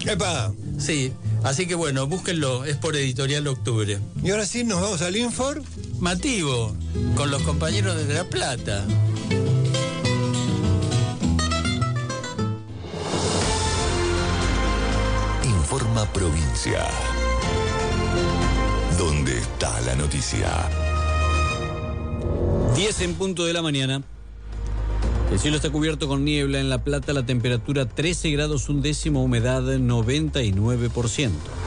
¡Epa! Sí, así que bueno, búsquenlo, es por Editorial Octubre. Y ahora sí, nos vamos al Infor. Mativo, con los compañeros de La Plata. Informa Provincia. ¿Dónde está la noticia? 10 en punto de la mañana. El cielo está cubierto con niebla. En La Plata la temperatura 13 grados un décimo, humedad 99%.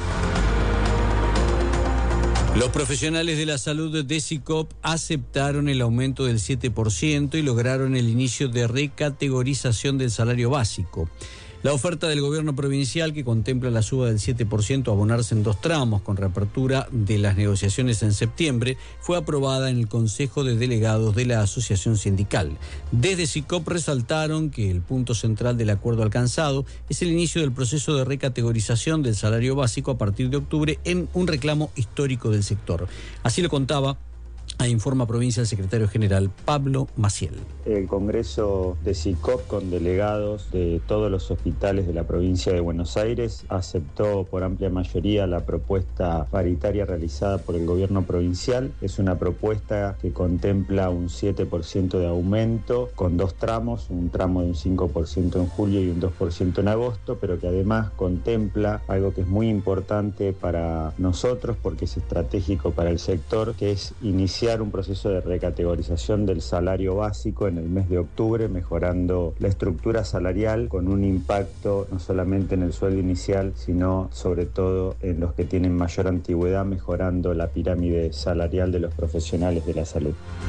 Los profesionales de la salud de SICOP aceptaron el aumento del 7% y lograron el inicio de recategorización del salario básico. La oferta del gobierno provincial, que contempla la suba del 7% a abonarse en 2 tramos con reapertura de las negociaciones en septiembre, fue aprobada en el Consejo de Delegados de la Asociación Sindical. Desde SICOP resaltaron que el punto central del acuerdo alcanzado es el inicio del proceso de recategorización del salario básico a partir de octubre en un reclamo histórico del sector. Así lo contaba a Informa Provincia el secretario general Pablo Maciel. El Congreso de SICOP, con delegados de todos los hospitales de la provincia de Buenos Aires, aceptó por amplia mayoría la propuesta paritaria realizada por el gobierno provincial. Es una propuesta que contempla un 7% de aumento con 2 tramos, un tramo de un 5% en julio y un 2% en agosto, pero que además contempla algo que es muy importante para nosotros porque es estratégico para el sector, que es iniciar un proceso de recategorización del salario básico en el mes de octubre, mejorando la estructura salarial con un impacto no solamente en el sueldo inicial, sino sobre todo en los que tienen mayor antigüedad, mejorando la pirámide salarial de los profesionales de la salud.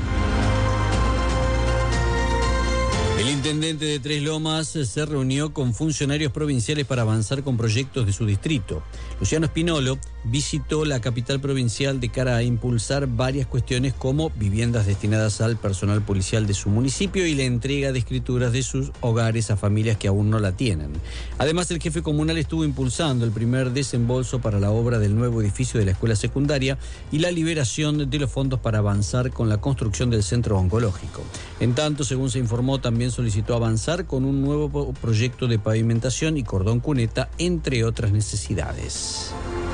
El intendente de Tres Lomas se reunió con funcionarios provinciales para avanzar con proyectos de su distrito. Luciano Spinolo visitó la capital provincial de cara a impulsar varias cuestiones como viviendas destinadas al personal policial de su municipio y la entrega de escrituras de sus hogares a familias que aún no la tienen. Además, el jefe comunal estuvo impulsando el primer desembolso para la obra del nuevo edificio de la escuela secundaria y la liberación de los fondos para avanzar con la construcción del centro oncológico. En tanto, según se informó, también solicitó avanzar con un nuevo proyecto de pavimentación y cordón cuneta, entre otras necesidades.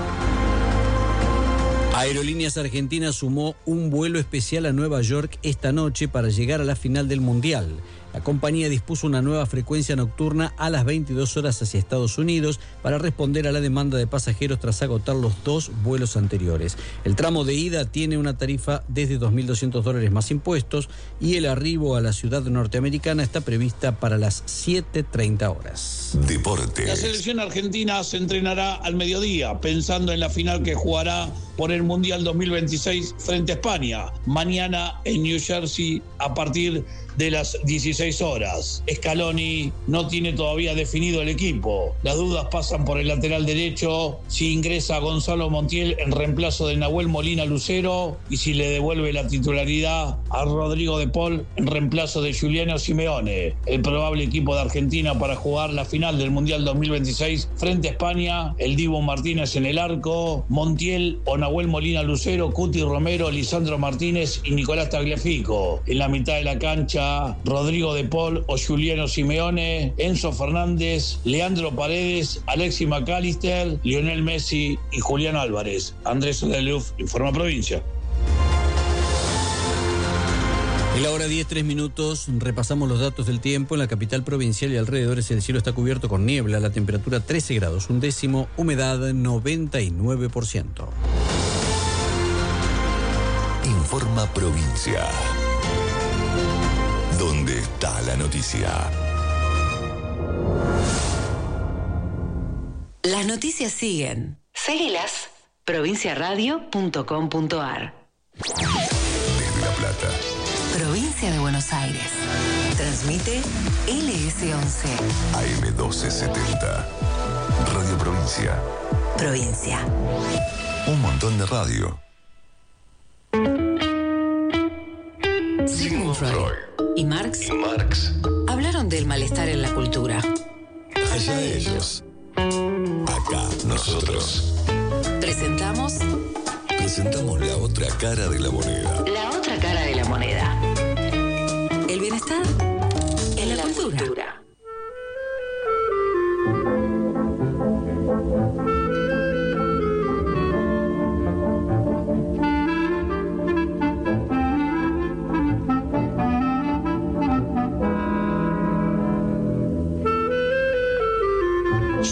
Aerolíneas Argentinas sumó un vuelo especial a Nueva York esta noche para llegar a la final del Mundial. La compañía dispuso una nueva frecuencia nocturna a las 22 horas hacia Estados Unidos para responder a la demanda de pasajeros tras agotar los 2 vuelos anteriores. El tramo de ida tiene una tarifa desde $2.200 más impuestos y el arribo a la ciudad norteamericana está prevista para las 7:30 horas. Deportes. La selección argentina se entrenará al mediodía, pensando en la final que jugará por el Mundial 2026 frente a España, mañana en New Jersey a partir de las 16 horas. Scaloni no tiene todavía definido el equipo. Las dudas pasan por el lateral derecho, si ingresa Gonzalo Montiel en reemplazo de Nahuel Molina Lucero y si le devuelve la titularidad a Rodrigo de Paul en reemplazo de Giuliano Simeone. El probable equipo de Argentina para jugar la final del Mundial 2026 frente a España: el Dibu Martínez en el arco, Montiel o Nahuel Molina Lucero, Cuti Romero, Lisandro Martínez y Nicolás Tagliafico. En la mitad de la cancha, Rodrigo de Paul o Giuliano Simeone, Enzo Fernández, Leandro Paredes, Alexis McAllister, Lionel Messi y Julián Álvarez. Andrés Odeluf, Informa Provincia. En la hora 10:03, repasamos los datos del tiempo. En la capital provincial y alrededores el cielo está cubierto con niebla, la temperatura 13 grados un décimo, humedad 99%. Informa Provincia. ¿Dónde está la noticia? Las noticias siguen. Seguilas. provinciaradio.com.ar. Desde La Plata. Provincia de Buenos Aires. Transmite LS11. AM 1270. Radio Provincia. Provincia. Un montón de radio. Sigmund Freud y Marx hablaron del malestar en la cultura. Allá ellos. Acá nosotros. Presentamos la otra cara de la moneda. la otra cara de la moneda. El bienestar en la cultura.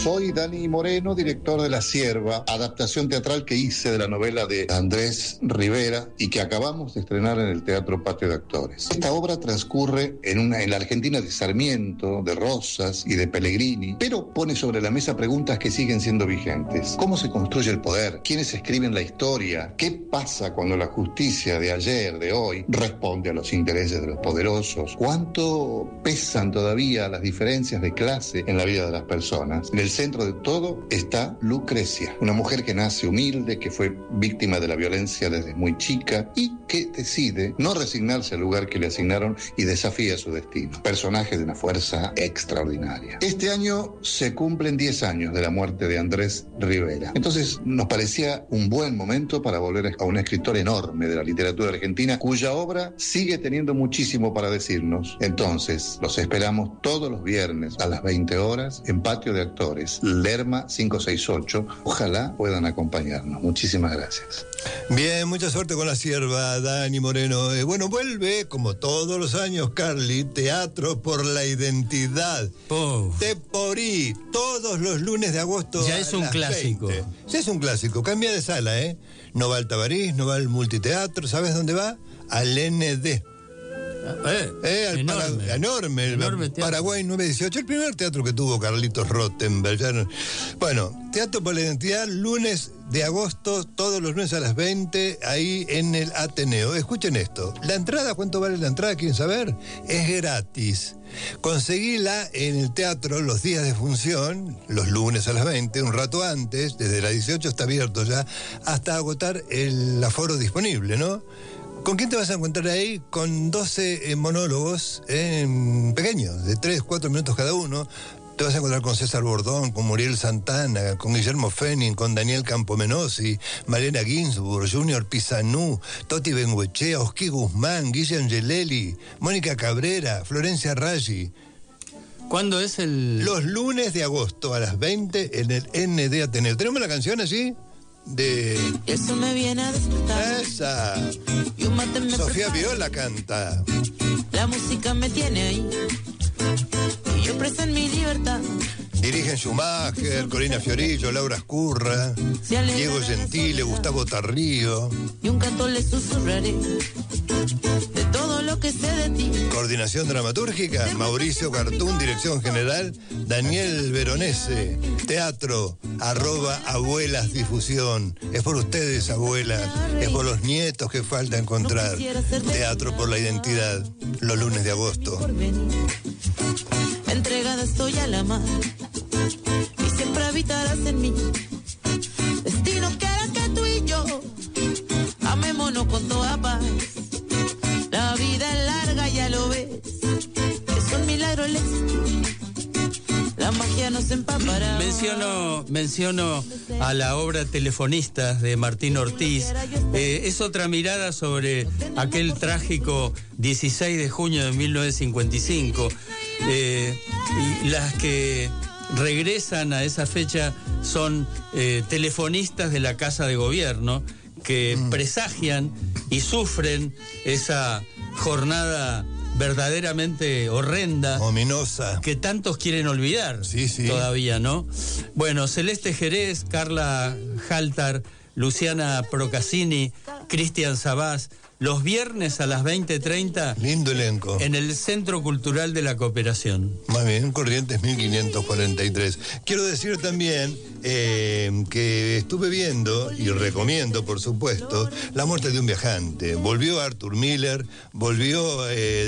Soy Dani Moreno, director de La Cierva, adaptación teatral que hice de la novela de Andrés Rivera y que acabamos de estrenar en el Teatro Patio de Actores. Esta obra transcurre en la Argentina de Sarmiento, de Rosas y de Pellegrini, pero pone sobre la mesa preguntas que siguen siendo vigentes. ¿Cómo se construye el poder? ¿Quiénes escriben la historia? ¿Qué pasa cuando la justicia de ayer, de hoy, responde a los intereses de los poderosos? ¿Cuánto pesan todavía las diferencias de clase en la vida de las personas? En el centro de todo está Lucrecia, una mujer que nace humilde, que fue víctima de la violencia desde muy chica y que decide no resignarse al lugar que le asignaron y desafía su destino. Personaje de una fuerza extraordinaria. Este año se cumplen 10 años de la muerte de Andrés Rivera. Entonces nos parecía un buen momento para volver a un escritor enorme de la literatura argentina, cuya obra sigue teniendo muchísimo para decirnos. Entonces, los esperamos todos los viernes a las 20 horas en Patio de Actores, Lerma 568. Ojalá puedan acompañarnos. Muchísimas gracias. Bien, mucha suerte con La Cierva, Dani Moreno. Bueno, vuelve, como todos los años, Carly, Teatro por la Identidad. Teporí, todos los lunes de agosto. Ya es un clásico. 20. Ya es un clásico. Cambia de sala, ¿eh? No va al Tabarís, no va al Multiteatro. ¿Sabes dónde va? Al ND. Al enorme Paraguay 918, el primer teatro que tuvo Carlitos Rottenberg. Bueno, Teatro por la Identidad, lunes de agosto, todos los lunes a las 20, ahí en el Ateneo. Escuchen esto, la entrada, ¿cuánto vale la entrada? ¿Quieren saber? Es gratis. Conseguíla en el teatro los días de función, los lunes a las 20, un rato antes, desde las 18 está abierto ya, hasta agotar el aforo disponible, ¿no? ¿Con quién te vas a encontrar ahí? Con 12 monólogos pequeños, de 3-4 minutos cada uno. Te vas a encontrar con César Bordón, con Muriel Santana, con Guillermo Fenning, con Daniel Campomenosi, Malena Ginsburg, Junior Pizanú, Toti Benguechea, Osqui Guzmán, Guille Angelelli, Mónica Cabrera, Florencia Raggi. ¿Cuándo es el...? Los lunes de agosto a las 20 en el ND Ateneo. ¿Tenemos la canción allí? Eso me viene a despertar. Esa. Sofía Viola canta. La música me tiene ahí y yo presa en mi libertad. Dirigen Schumacher, Corina Fiorillo, Laura Escurra, Diego Gentile, Gustavo Tarrío. Y un canto le susurraré de todo lo que sé de ti. Coordinación dramatúrgica, Mauricio Cartún, dirección general, Daniel Veronese. Teatro, @abuelas difusión. Es por ustedes, abuelas, es por los nietos que falta encontrar. Teatro por la Identidad, los lunes de agosto. Entregada estoy a la mar y siempre habitarás en mí. Destino que hará que tú y yo amémonos con toda paz. La vida es larga, ya lo ves. Es un milagro el existir. La magia nos empapará. Menciono a la obra Telefonistas de Martín Ortiz. Es otra mirada sobre aquel trágico 16 de junio de 1955. Y las que regresan a esa fecha son telefonistas de la Casa de Gobierno que presagian y sufren esa jornada verdaderamente horrenda, ominosa, que tantos quieren olvidar todavía, ¿no? Bueno, Celeste Jerez, Carla Haltar, Luciana Procaccini, Cristian Sabás, los viernes a las 20:30. Lindo elenco. En el Centro Cultural de la Cooperación. Más bien, Corrientes 1543. Quiero decir también que estuve viendo, y recomiendo, por supuesto, La muerte de un viajante. Volvió Arthur Miller, volvió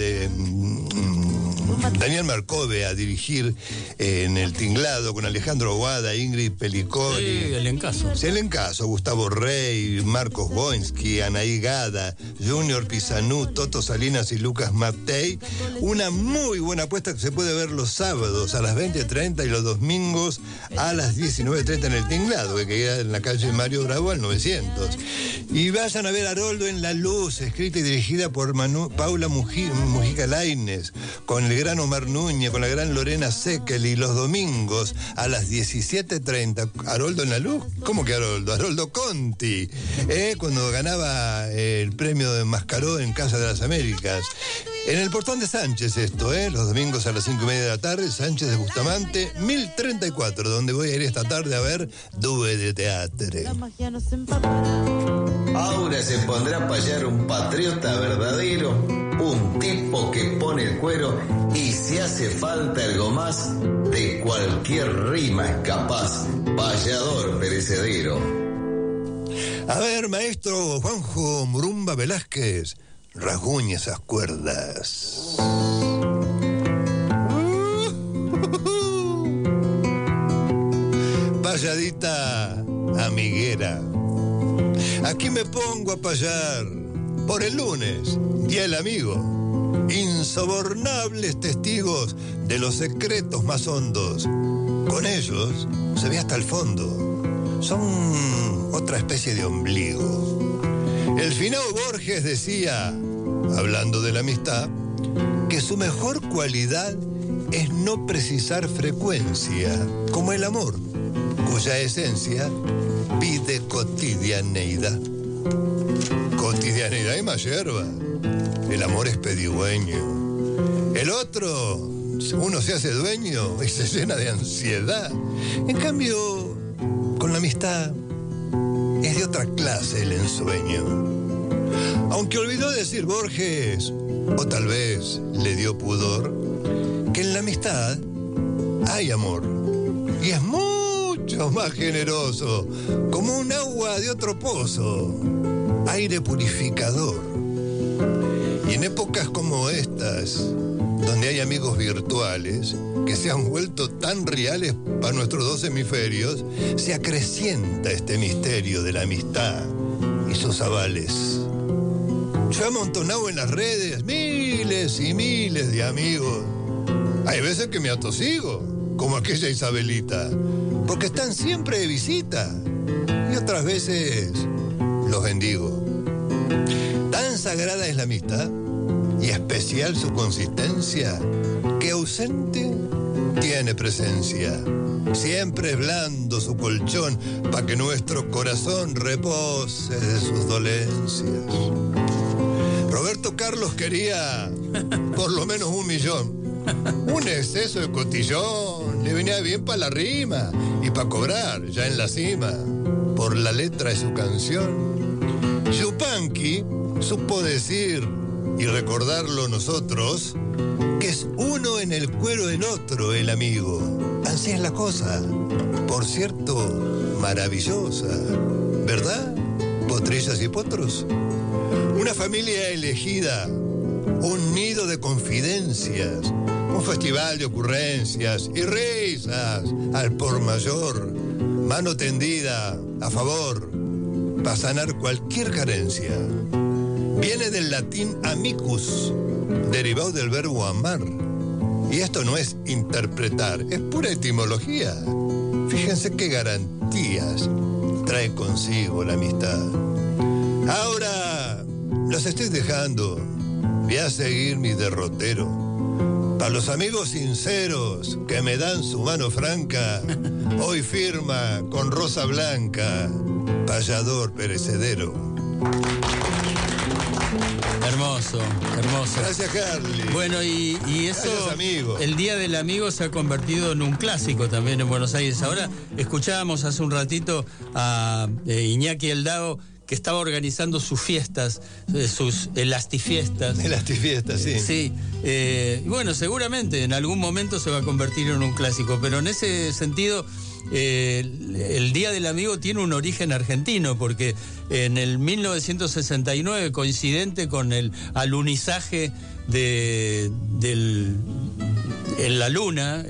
Daniel Marcove a dirigir en El Tinglado con Alejandro Aguada, Ingrid Pelicori. Sí, elencazo. Sí, elencazo. Gustavo Rey, Marcos Boinsky, Anaí Gada, Junior Pizanú, Toto Salinas y Lucas Matei. Una muy buena apuesta que se puede ver los sábados a las 20:30 y los domingos a las 19:30 en El Tinglado, que queda en la calle Mario Bravo al 900. Y vayan a ver Haroldo en la Luz, escrita y dirigida por Paula Mujica Lainez, con el gran Omar Núñez, con la gran Lorena Seckel, y los domingos a las 17:30. ¿Haroldo en la Luz? ¿Cómo que Haroldo? Haroldo Conti, cuando ganaba el premio de Mascaró en Casa de las Américas. En el portón de Sánchez esto, los domingos a las 5:30 de la tarde, Sánchez de Bustamante, 1034, donde voy a ir esta tarde a ver Due de Teatro. Ahora se pondrá a payar un patriota verdadero, un tipo que pone el cuero y si hace falta algo más, de cualquier rima es capaz, payador perecedero. A ver, maestro Juanjo Murumba Velázquez, rasguñe esas cuerdas. Payadita amiguera, aquí me pongo a payar por el lunes, día del amigo. Insobornables testigos de los secretos más hondos. Con ellos se ve hasta el fondo. Son otra especie de ombligo. El finado Borges decía, hablando de la amistad, que su mejor cualidad es no precisar frecuencia, como el amor, cuya esencia pide cotidianeidad. Cotidianeidad y más hierba. El amor es pedigüeño. El otro, uno se hace dueño y se llena de ansiedad. En cambio, con la amistad es de otra clase el ensueño. Aunque olvidó decir Borges, o tal vez le dio pudor, que en la amistad hay amor. Y es mucho más generoso, como un agua de otro pozo, aire purificador. Y en épocas como estas, donde hay amigos virtuales que se han vuelto tan reales para nuestros dos hemisferios, se acrecienta este misterio de la amistad y sus avales. Yo he amontonado en las redes miles y miles de amigos. Hay veces que me atosigo, como aquella Isabelita, porque están siempre de visita. Y otras veces los bendigo. Tan sagrada es la amistad y especial su consistencia, que ausente tiene presencia. Siempre es blando su colchón para que nuestro corazón repose de sus dolencias. Roberto Carlos quería por lo menos 1 millón. Un exceso de cotillón le venía bien para la rima y para cobrar ya en la cima por la letra de su canción. Yupanqui supo decir y recordarlo nosotros, que es uno en el cuero del otro el amigo. Así es la cosa, por cierto, maravillosa, ¿verdad? Potrillas y potros. Una familia elegida, un nido de confidencias, un festival de ocurrencias y risas al por mayor, mano tendida a favor, para sanar cualquier carencia. Viene del latín amicus, derivado del verbo amar. Y esto no es interpretar, es pura etimología. Fíjense qué garantías trae consigo la amistad. Ahora los estoy dejando. Voy a seguir mi derrotero. Para los amigos sinceros que me dan su mano franca, hoy firma con rosa blanca, payador perecedero. Hermoso, hermoso. Gracias, Carly. Bueno, y eso, gracias, amigo. El Día del Amigo se ha convertido en un clásico también en Buenos Aires. Ahora escuchábamos hace un ratito a Iñaki Eldao, que estaba organizando sus fiestas, sus elastifiestas. Elastifiestas, sí. Sí. Y bueno, seguramente en algún momento se va a convertir en un clásico, pero en ese sentido... el Día del Amigo tiene un origen argentino, porque en el 1969, coincidente con el alunizaje en la Luna,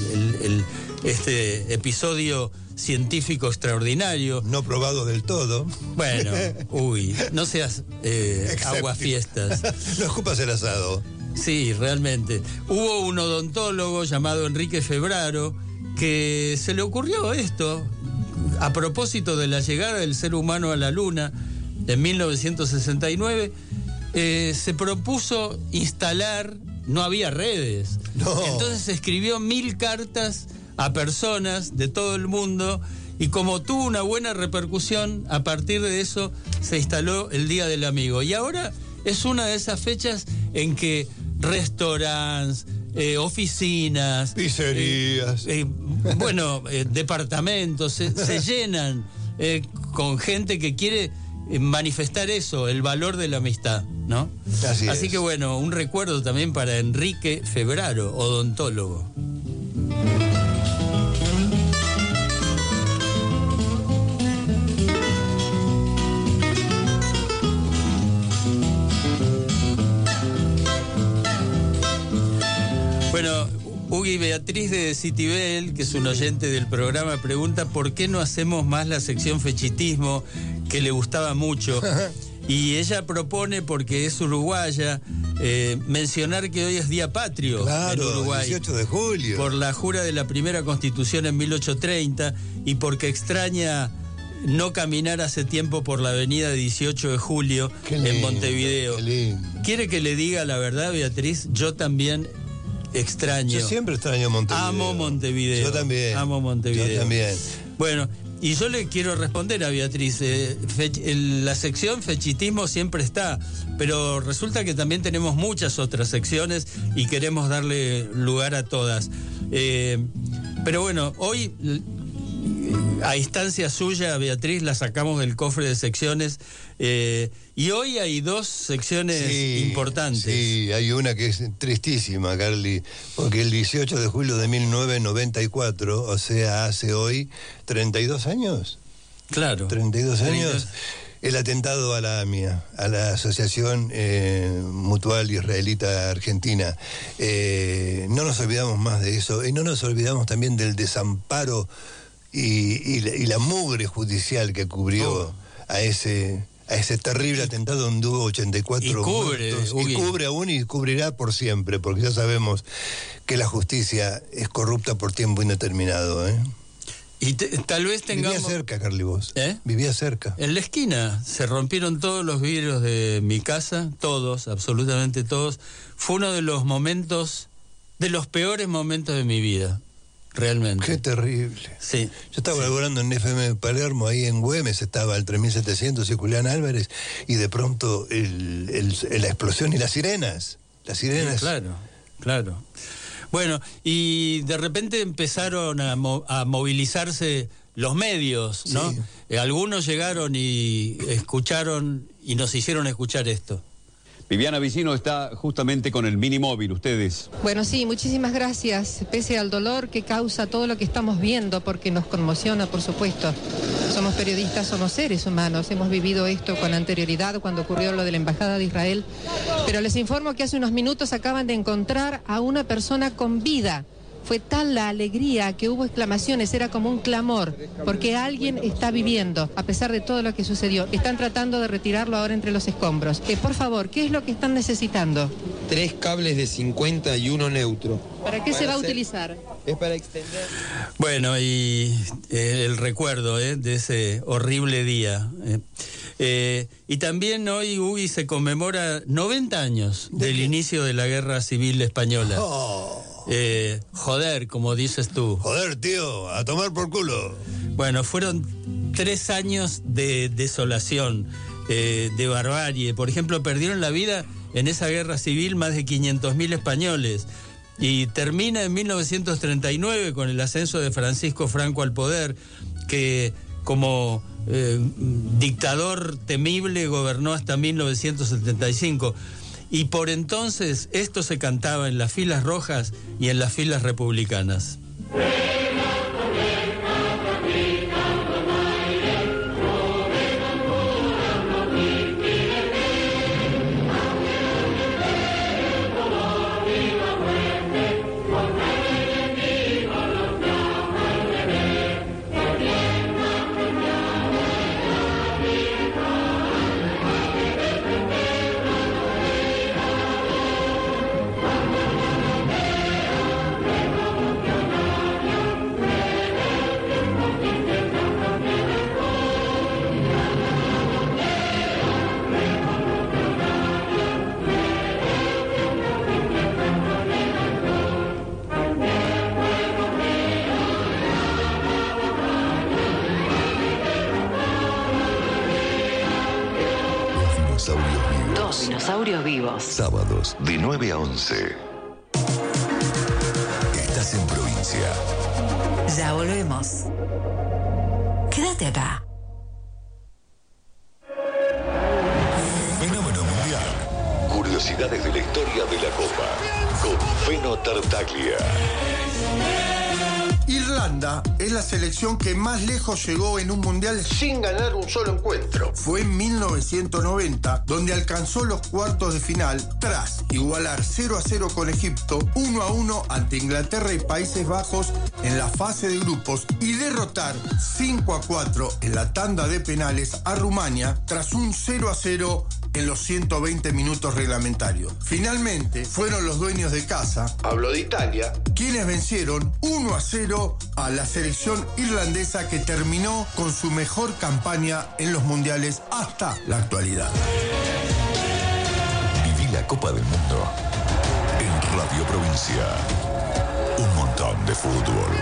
este episodio científico extraordinario. No probado del todo. Bueno, no seas aguafiestas. No escupas el asado. Sí, realmente. Hubo un odontólogo llamado Enrique Febraro que se le ocurrió esto a propósito de la llegada del ser humano a la Luna en 1969. Se propuso instalar, no había redes, entonces escribió 1000 cartas a personas de todo el mundo, y como tuvo una buena repercusión, a partir de eso se instaló el Día del Amigo. Y ahora es una de esas fechas en que restaurantes, oficinas, pizzerías, departamentos, se llenan con gente que quiere manifestar eso, el valor de la amistad, ¿no? Así que bueno, un recuerdo también para Enrique Febraro, odontólogo. Bueno, Hugo Beatriz de Citibel, que es un oyente del programa, pregunta por qué no hacemos más la sección fechitismo, que le gustaba mucho. Y ella propone, porque es uruguaya, mencionar que hoy es Día Patrio en Uruguay. 18 de julio. Por la jura de la primera Constitución en 1830 y porque extraña no caminar hace tiempo por la avenida 18 de julio en Montevideo. ¿Quiere que le diga la verdad, Beatriz? Yo también extraño. Yo siempre extraño Montevideo. Amo Montevideo. Yo también. Amo Montevideo. Yo también. Bueno, y yo le quiero responder a Beatriz. La sección fechitismo siempre está, pero resulta que también tenemos muchas otras secciones y queremos darle lugar a todas. Pero bueno, hoy, a instancia suya, Beatriz, la sacamos del cofre de secciones. Y hoy hay dos secciones importantes. Sí, hay una que es tristísima, Carly, porque el 18 de julio de 1994, o sea, hace hoy 32 años. Claro. 32 años. El atentado a la AMIA, a la Asociación Mutual Israelita Argentina. No nos olvidamos más de eso, y no nos olvidamos también del desamparo y la mugre judicial que cubrió a ese terrible atentado donde hubo 84 muertos. Y cubre aún y cubrirá por siempre, porque ya sabemos que la justicia es corrupta por tiempo indeterminado, Y tal vez tengamos... Vivía cerca, Carly, vos. Vivía cerca. En la esquina se rompieron todos los vidrios de mi casa, todos, absolutamente todos. Fue uno de los momentos, de los peores momentos de mi vida. Realmente. Qué terrible. Sí. Yo estaba laborando en FM Palermo, ahí en Güemes, estaba el 3700 y Julián Álvarez, y de pronto la explosión y las sirenas. Las sirenas. Sí, claro. Bueno, y de repente empezaron a movilizarse los medios, ¿no? Sí. Algunos llegaron y escucharon y nos hicieron escuchar esto. Viviana Vicino está justamente con el Minimóvil, ustedes. Bueno, sí, muchísimas gracias. Pese al dolor que causa todo lo que estamos viendo, porque nos conmociona, por supuesto. Somos periodistas, somos seres humanos. Hemos vivido esto con anterioridad cuando ocurrió lo de la Embajada de Israel. Pero les informo que hace unos minutos acaban de encontrar a una persona con vida. Fue tal la alegría que hubo exclamaciones, era como un clamor, porque alguien está viviendo, a pesar de todo lo que sucedió. Están tratando de retirarlo ahora entre los escombros. Por favor, ¿qué es lo que están necesitando? 3 cables de 50 y uno neutro. ¿Para qué se va a utilizar? Es para extender. Bueno, y el recuerdo de ese horrible día. Y también hoy, Ugi, se conmemora 90 años del inicio de la Guerra Civil Española. Joder, como dices tú. Joder, tío, a tomar por culo. Bueno, fueron 3 años de desolación, de barbarie. Por ejemplo, perdieron la vida en esa guerra civil más de 500.000 españoles. Y termina en 1939 con el ascenso de Francisco Franco al poder, que como dictador temible gobernó hasta 1975. Y por entonces esto se cantaba en las filas rojas y en las filas republicanas. Dos dinosaurios vivos. Sábados de 9 a 11. Estás en provincia. Ya volvemos. Quédate acá. Fenómeno mundial. Curiosidades de la historia de la Copa. Con Feno Tartaglia. Irlanda es la selección que más lejos llegó en un mundial sin ganar un solo encuentro. Fue en 1990, donde alcanzó los cuartos de final tras igualar 0-0 con Egipto, 1-1 ante Inglaterra y Países Bajos en la fase de grupos y derrotar 5-4 en la tanda de penales a Rumania tras un 0-0 en los 120 minutos reglamentarios. Finalmente, fueron los dueños de casa, hablo de Italia, quienes vencieron 1-0 a la selección irlandesa que terminó con su mejor campaña en los mundiales hasta la actualidad. Viví la Copa del Mundo en Radio Provincia. Un montón de fútbol.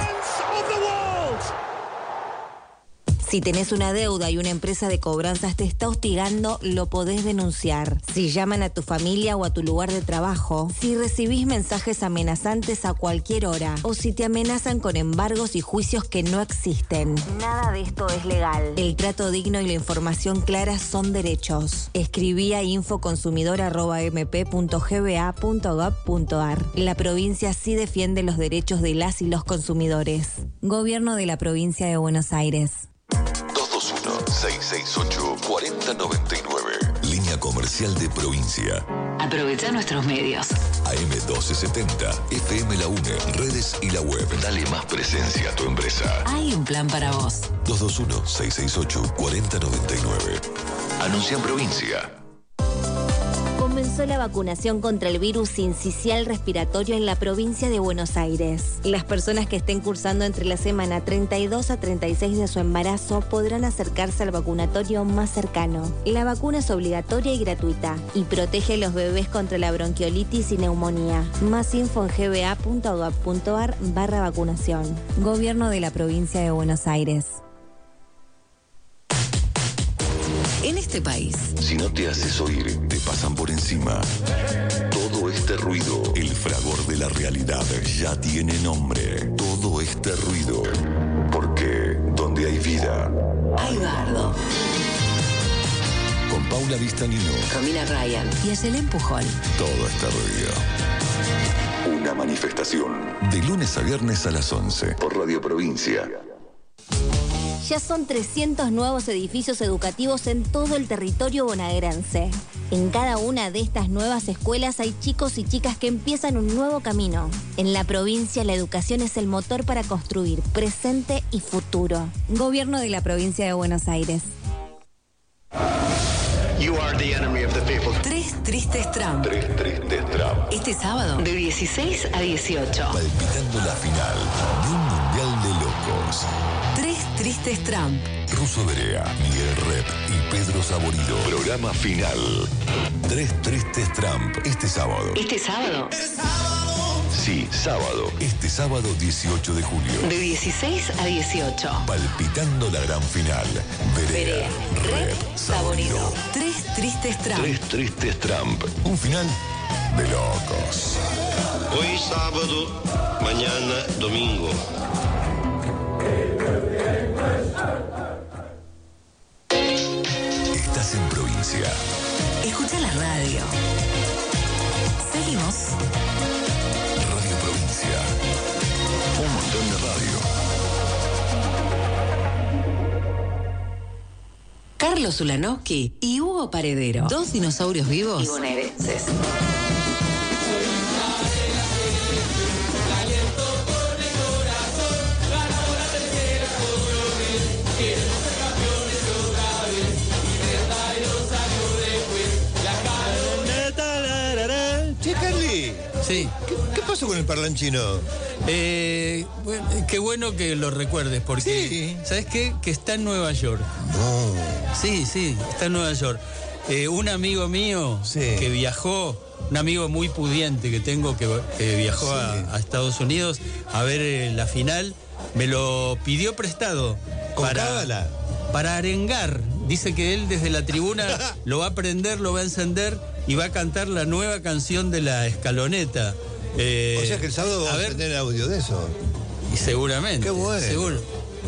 Si tenés una deuda y una empresa de cobranzas te está hostigando, lo podés denunciar. Si llaman a tu familia o a tu lugar de trabajo, si recibís mensajes amenazantes a cualquier hora, o si te amenazan con embargos y juicios que no existen. Nada de esto es legal. El trato digno y la información clara son derechos. Escribí a infoconsumidor@mp.gba.gov.ar. La provincia sí defiende los derechos de las y los consumidores. Gobierno de la Provincia de Buenos Aires. 221-668-4099. Línea comercial de provincia. Aprovecha nuestros medios. AM 1270, FM La UNE, redes y la web. Dale más presencia a tu empresa. Hay un plan para vos. 221-668-4099. Anuncia en provincia. Comenzó la vacunación contra el virus sincicial respiratorio en la provincia de Buenos Aires. Las personas que estén cursando entre la semana 32 a 36 de su embarazo podrán acercarse al vacunatorio más cercano. La vacuna es obligatoria y gratuita y protege a los bebés contra la bronquiolitis y neumonía. Más info en gba.gov.ar/vacunación. Gobierno de la provincia de Buenos Aires. En este país, Si no te haces oír, te pasan por encima. Todo este ruido, el fragor de la realidad, ya tiene nombre. Todo este ruido, porque donde hay vida, hay bardo. Con Paula Vistanino, Romina Ryan y Ayelen Pujol. todo este ruido. Una manifestación. De lunes a viernes a las 11 por Radio Provincia. Ya son 300 nuevos edificios educativos en todo el territorio bonaerense. En cada una de estas nuevas escuelas hay chicos y chicas que empiezan un nuevo camino. En la provincia, la educación es el motor para construir presente y futuro. Gobierno de la provincia de Buenos Aires. You are the enemy of the people. Tres Tristes Trump. Tres Tristes Trump. Este sábado, de 16 a 18. Palpitando la final de un mundial de locos. Tres Tristes Trump. Russo Berea, Miguel Rep y Pedro Saborido. Programa final. Tres Tristes Trump. Este sábado. Este sábado. Sí, sábado. Este sábado 18 de julio. De 16 a 18. Palpitando la gran final. Berea, Rep, Saborido. Tres Tristes Trump. Tres Tristes Trump. Un final de locos. Hoy sábado, mañana domingo. Estás en provincia. Escucha la radio. Seguimos. Radio Provincia. Un montón de radio. Carlos Ulanowski y Hugo Paredero. Dos dinosaurios vivos y bonaerenses. Che, Carly. Sí. ¿Qué pasó con el parlanchino? Bueno, qué bueno que lo recuerdes, porque Sí. ¿sabes qué? Que está en Nueva York. No. Sí, está en Nueva York. Un amigo mío que viajó, un amigo muy pudiente que tengo que viajó a Estados Unidos a ver la final, me lo pidió prestado para arengar. Dice que él desde la tribuna lo va a prender, lo va a encender y va a cantar la nueva canción de la escaloneta. O sea que el sábado vamos a tener audio de eso. Y seguramente. Qué bueno. Seguro.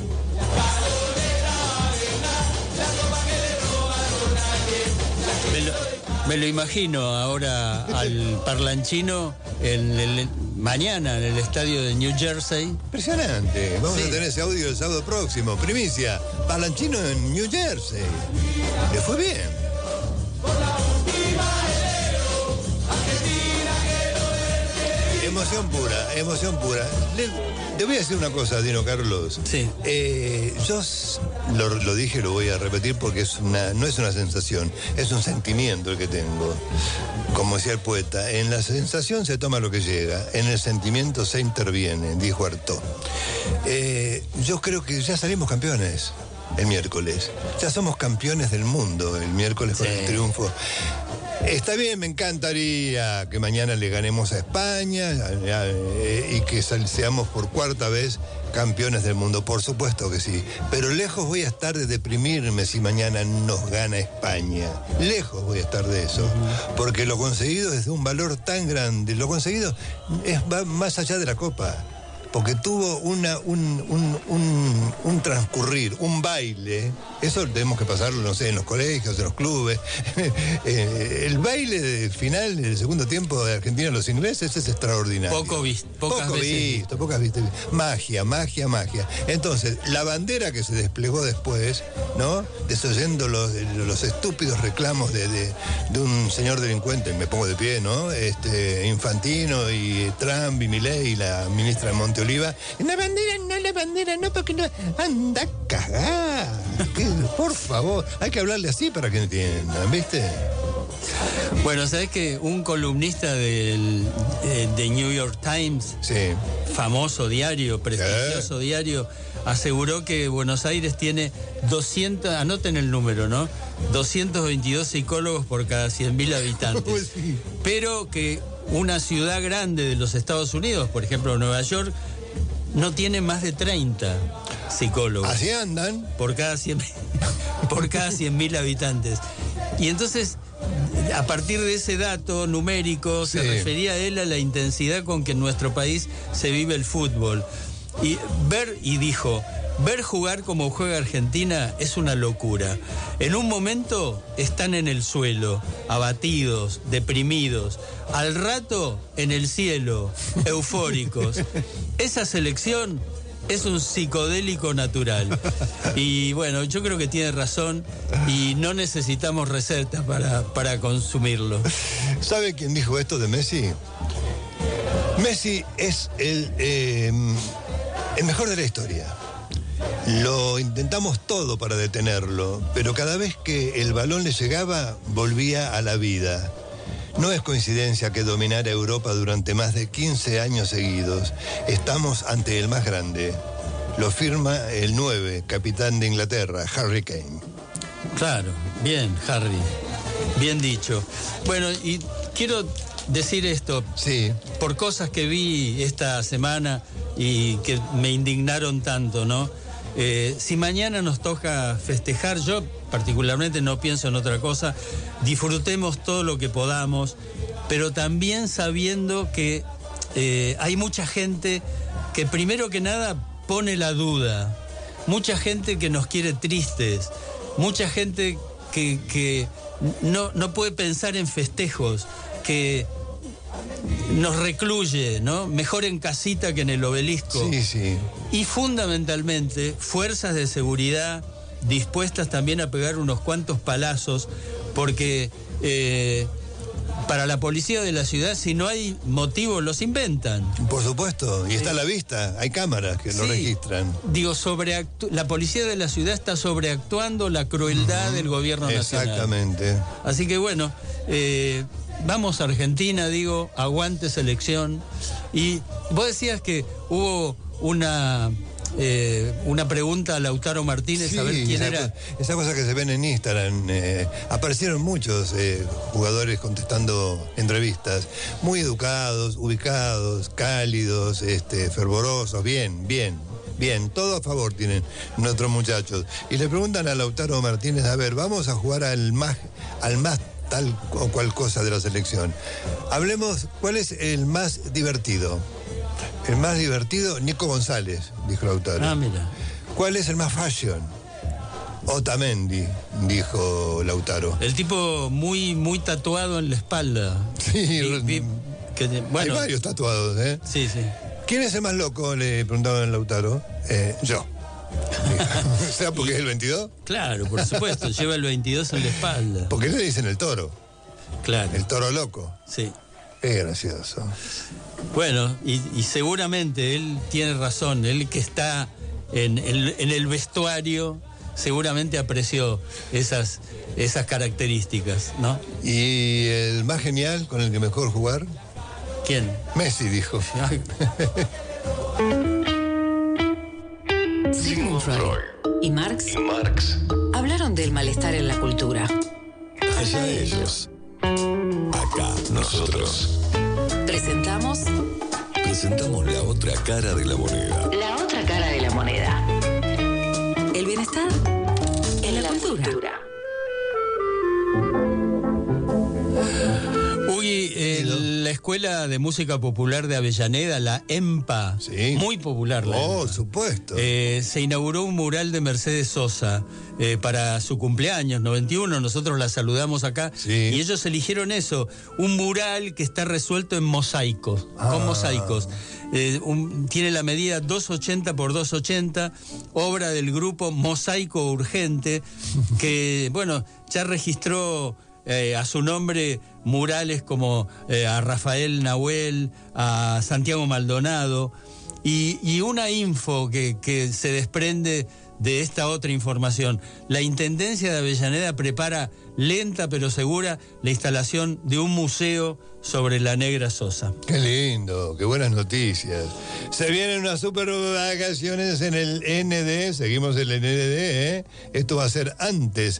Me lo imagino ahora al parlanchino mañana en el estadio de New Jersey. Impresionante. Vamos a tener ese audio el sábado próximo. Primicia, parlanchino en New Jersey. Le fue bien. Emoción pura. Le voy a decir una cosa, Dino Carlos. Sí. Yo lo dije, lo voy a repetir porque no es una sensación, es un sentimiento el que tengo. Como decía el poeta, en la sensación se toma lo que llega, en el sentimiento se interviene, dijo Artaud. Yo creo que ya salimos campeones el miércoles. Ya somos campeones del mundo el miércoles con el triunfo. Está bien, me encantaría que mañana le ganemos a España y que seamos por cuarta vez campeones del mundo. Por supuesto que sí. Pero lejos voy a estar de deprimirme si mañana nos gana España. Lejos voy a estar de eso. Porque lo conseguido es de un valor tan grande. Lo conseguido va más allá de la Copa. Porque tuvo un transcurrir, un baile. Eso tenemos que pasarlo, no sé, en los colegios, en los clubes. El baile de final del segundo tiempo de Argentina a los ingleses es extraordinario. Pocas visto. Magia. Entonces, la bandera que se desplegó después, ¿no? Desoyendo los estúpidos reclamos de un señor delincuente, me pongo de pie, ¿no? Infantino y Trump y Milei y la ministra de Monteoliva. La bandera no, porque no. Anda a cagar. Por favor, hay que hablarle así para que entiendan, ¿viste? Bueno, ¿sabés que un columnista de New York Times, famoso diario, prestigioso diario, aseguró que Buenos Aires tiene 200, anoten el número, ¿no? 222 psicólogos por cada 100.000 habitantes. Pero que una ciudad grande de los Estados Unidos, por ejemplo Nueva York, no tiene más de 30 psicólogos. Así andan. Por cada 100.000 habitantes. Y entonces, a partir de ese dato numérico, se refería él a la intensidad con que en nuestro país se vive el fútbol. Y dijo, ver jugar como juega Argentina es una locura. En un momento están en el suelo, abatidos, deprimidos. Al rato, en el cielo, eufóricos. Esa selección es un psicodélico natural. Y bueno, yo creo que tiene razón y no necesitamos recetas para consumirlo. ¿Sabe quién dijo esto de Messi? Messi es el mejor de la historia. Lo intentamos todo para detenerlo, pero cada vez que el balón le llegaba, volvía a la vida. No es coincidencia que dominara Europa durante más de 15 años seguidos. Estamos ante el más grande. Lo firma el 9, capitán de Inglaterra, Harry Kane. Claro, bien, Harry. Bien dicho. Bueno, y quiero decir esto. Sí. Por cosas que vi esta semana y que me indignaron tanto, ¿no? Si mañana nos toca festejar, yo particularmente no pienso en otra cosa, disfrutemos todo lo que podamos, pero también sabiendo que hay mucha gente que primero que nada pone la duda, mucha gente que nos quiere tristes, mucha gente que no puede pensar en festejos, que nos recluye, ¿no? Mejor en casita que en el Obelisco. Sí. Y fundamentalmente, fuerzas de seguridad dispuestas también a pegar unos cuantos palazos, porque para la policía de la ciudad, si no hay motivos, los inventan. Por supuesto, y está a la vista, hay cámaras que lo registran. Digo, la policía de la ciudad está sobreactuando la crueldad del gobierno nacional. Exactamente. Así que bueno, vamos a Argentina, aguante selección. Y vos decías que hubo una pregunta a Lautaro Martínez, a ver quién era. Esa cosa que se ven en Instagram, aparecieron muchos jugadores contestando entrevistas, muy educados, ubicados, cálidos, fervorosos, bien, todo a favor tienen nuestros muchachos. Y le preguntan a Lautaro Martínez, a ver, vamos a jugar al más tal o cual cosa de la selección. Hablemos, ¿cuál es el más divertido? El más divertido, Nico González, dijo Lautaro. Ah, mira. ¿Cuál es el más fashion? Otamendi, dijo Lautaro. El tipo muy tatuado en la espalda. Sí, bueno. Hay varios tatuados, ¿eh? Sí, sí. ¿Quién es el más loco? Le preguntaban a Lautaro. Yo. O sea, porque es el 22. Claro, por supuesto, lleva el 22 en la espalda. Porque le dicen el toro. Claro. El toro loco. Sí. Es gracioso. Bueno, y seguramente él tiene razón. Él que está en el vestuario seguramente apreció esas características, ¿no? ¿Y el más genial con el que mejor jugar? ¿Quién? Messi, dijo. Sigmund Freud y Marx hablaron del malestar en la cultura. Allá ellos. Acá nosotros. Presentamos la otra cara de la moneda. la otra cara de la moneda. El bienestar en la cultura. Uy, la Escuela de Música Popular de Avellaneda, la EMPA, sí. Muy popular. Por supuesto. Se inauguró un mural de Mercedes Sosa para su cumpleaños, 91, nosotros la saludamos acá, sí. Y ellos eligieron eso, un mural que está resuelto en mosaicos, con mosaicos. Tiene la medida 280 por 280, obra del grupo Mosaico Urgente, que, bueno, ya registró a su nombre murales como a Rafael Nahuel, a Santiago Maldonado, y una info que se desprende de esta otra información. La Intendencia de Avellaneda prepara lenta pero segura la instalación de un museo sobre la Negra Sosa. Qué lindo, qué buenas noticias. Se vienen unas super vacaciones en el ND, seguimos el ND, ¿eh? Esto va a ser antes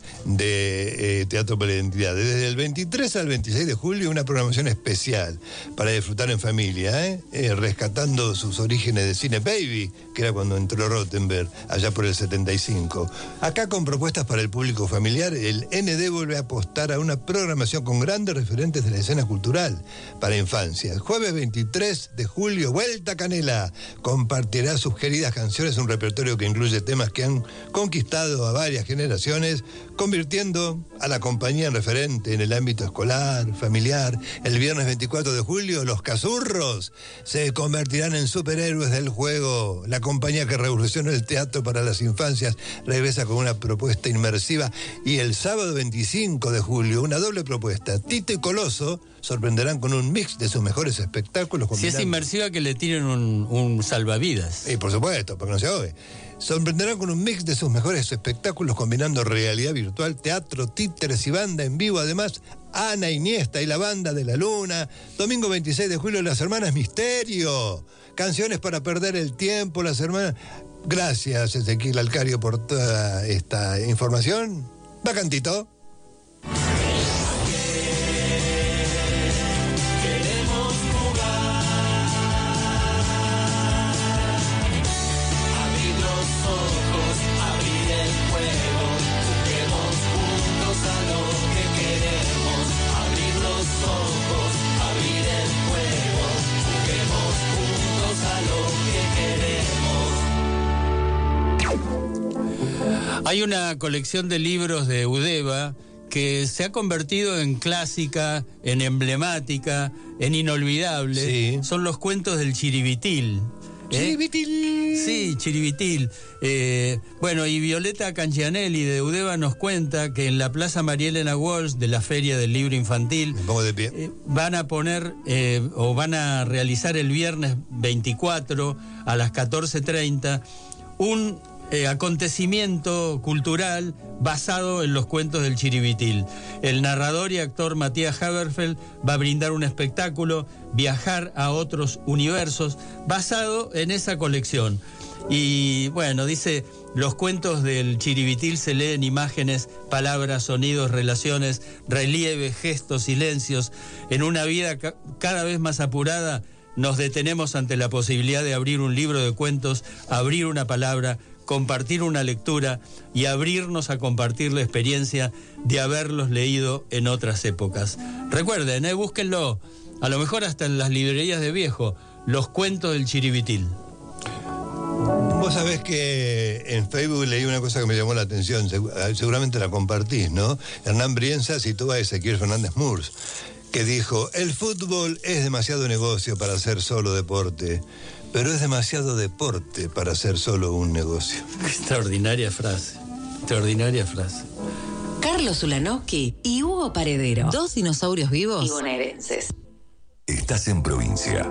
de Teatro para la Identidad. Desde el 23 al 26 de julio, una programación especial para disfrutar en familia, rescatando sus orígenes de Cine Baby, que era cuando entró Rottenberg, allá por el 75. Acá con propuestas para el público familiar, el ND vuelve a apostar a una programación con grandes referentes de la escena cultural para infancia. Jueves 23 de julio, Vuelta Canela compartirá sus queridas canciones, un repertorio que incluye temas que han conquistado a varias generaciones, convirtiendo a la compañía en referente en el ámbito escolar, familiar. El viernes 24 de julio, Los Cazurros se convertirán en superhéroes del juego. La compañía que revolucionó el teatro para las infancias regresa con una propuesta inmersiva. Y el sábado 25 de julio, una doble propuesta. Tito y Coloso sorprenderán con un mix de sus mejores espectáculos. Si es inmersiva, que le tiren un salvavidas. Y por supuesto, para que no se ahogue. Sorprenderán con un mix de sus mejores espectáculos combinando realidad virtual, teatro, títeres y banda en vivo. Además, Ana Iniesta y la Banda de la Luna. Domingo 26 de julio, Las Hermanas Misterio. Canciones para perder el tiempo, Las Hermanas. Gracias, Ezequiel Alcario, por toda esta información. Va cantito. Hay una colección de libros de Eudeva que se ha convertido en clásica, en emblemática, en inolvidable. Sí. Son los cuentos del Chiribitil. Chiribitil. Sí, Chiribitil. Bueno, y Violeta Cangianelli de Eudeva nos cuenta que en la Plaza María Elena Walsh de la Feria del Libro Infantil Me pongo de pie. van a poner o van a realizar el viernes 24 a las 14:30 un acontecimiento cultural basado en los cuentos del Chiribitil. El narrador y actor Matías Haberfeld va a brindar un espectáculo, Viajar a otros universos, basado en esa colección. Y bueno, dice, los cuentos del Chiribitil se leen imágenes, palabras, sonidos, relaciones, relieves, gestos, silencios. En una vida cada vez más apurada, nos detenemos ante la posibilidad de abrir un libro de cuentos, abrir una palabra, compartir una lectura y abrirnos a compartir la experiencia de haberlos leído en otras épocas. Recuerden, búsquenlo, a lo mejor hasta en las librerías de viejo, Los cuentos del Chiribitil. Vos sabés que en Facebook leí una cosa que me llamó la atención, seguramente la compartís, ¿no? Hernán Brienza citó a Ezequiel Fernández Murs, que dijo: el fútbol es demasiado negocio para ser solo deporte, pero es demasiado deporte para ser solo un negocio. Extraordinaria frase, extraordinaria frase. Carlos Ulanowski y Hugo Paredero, dos dinosaurios vivos y bonaerenses. Estás en provincia.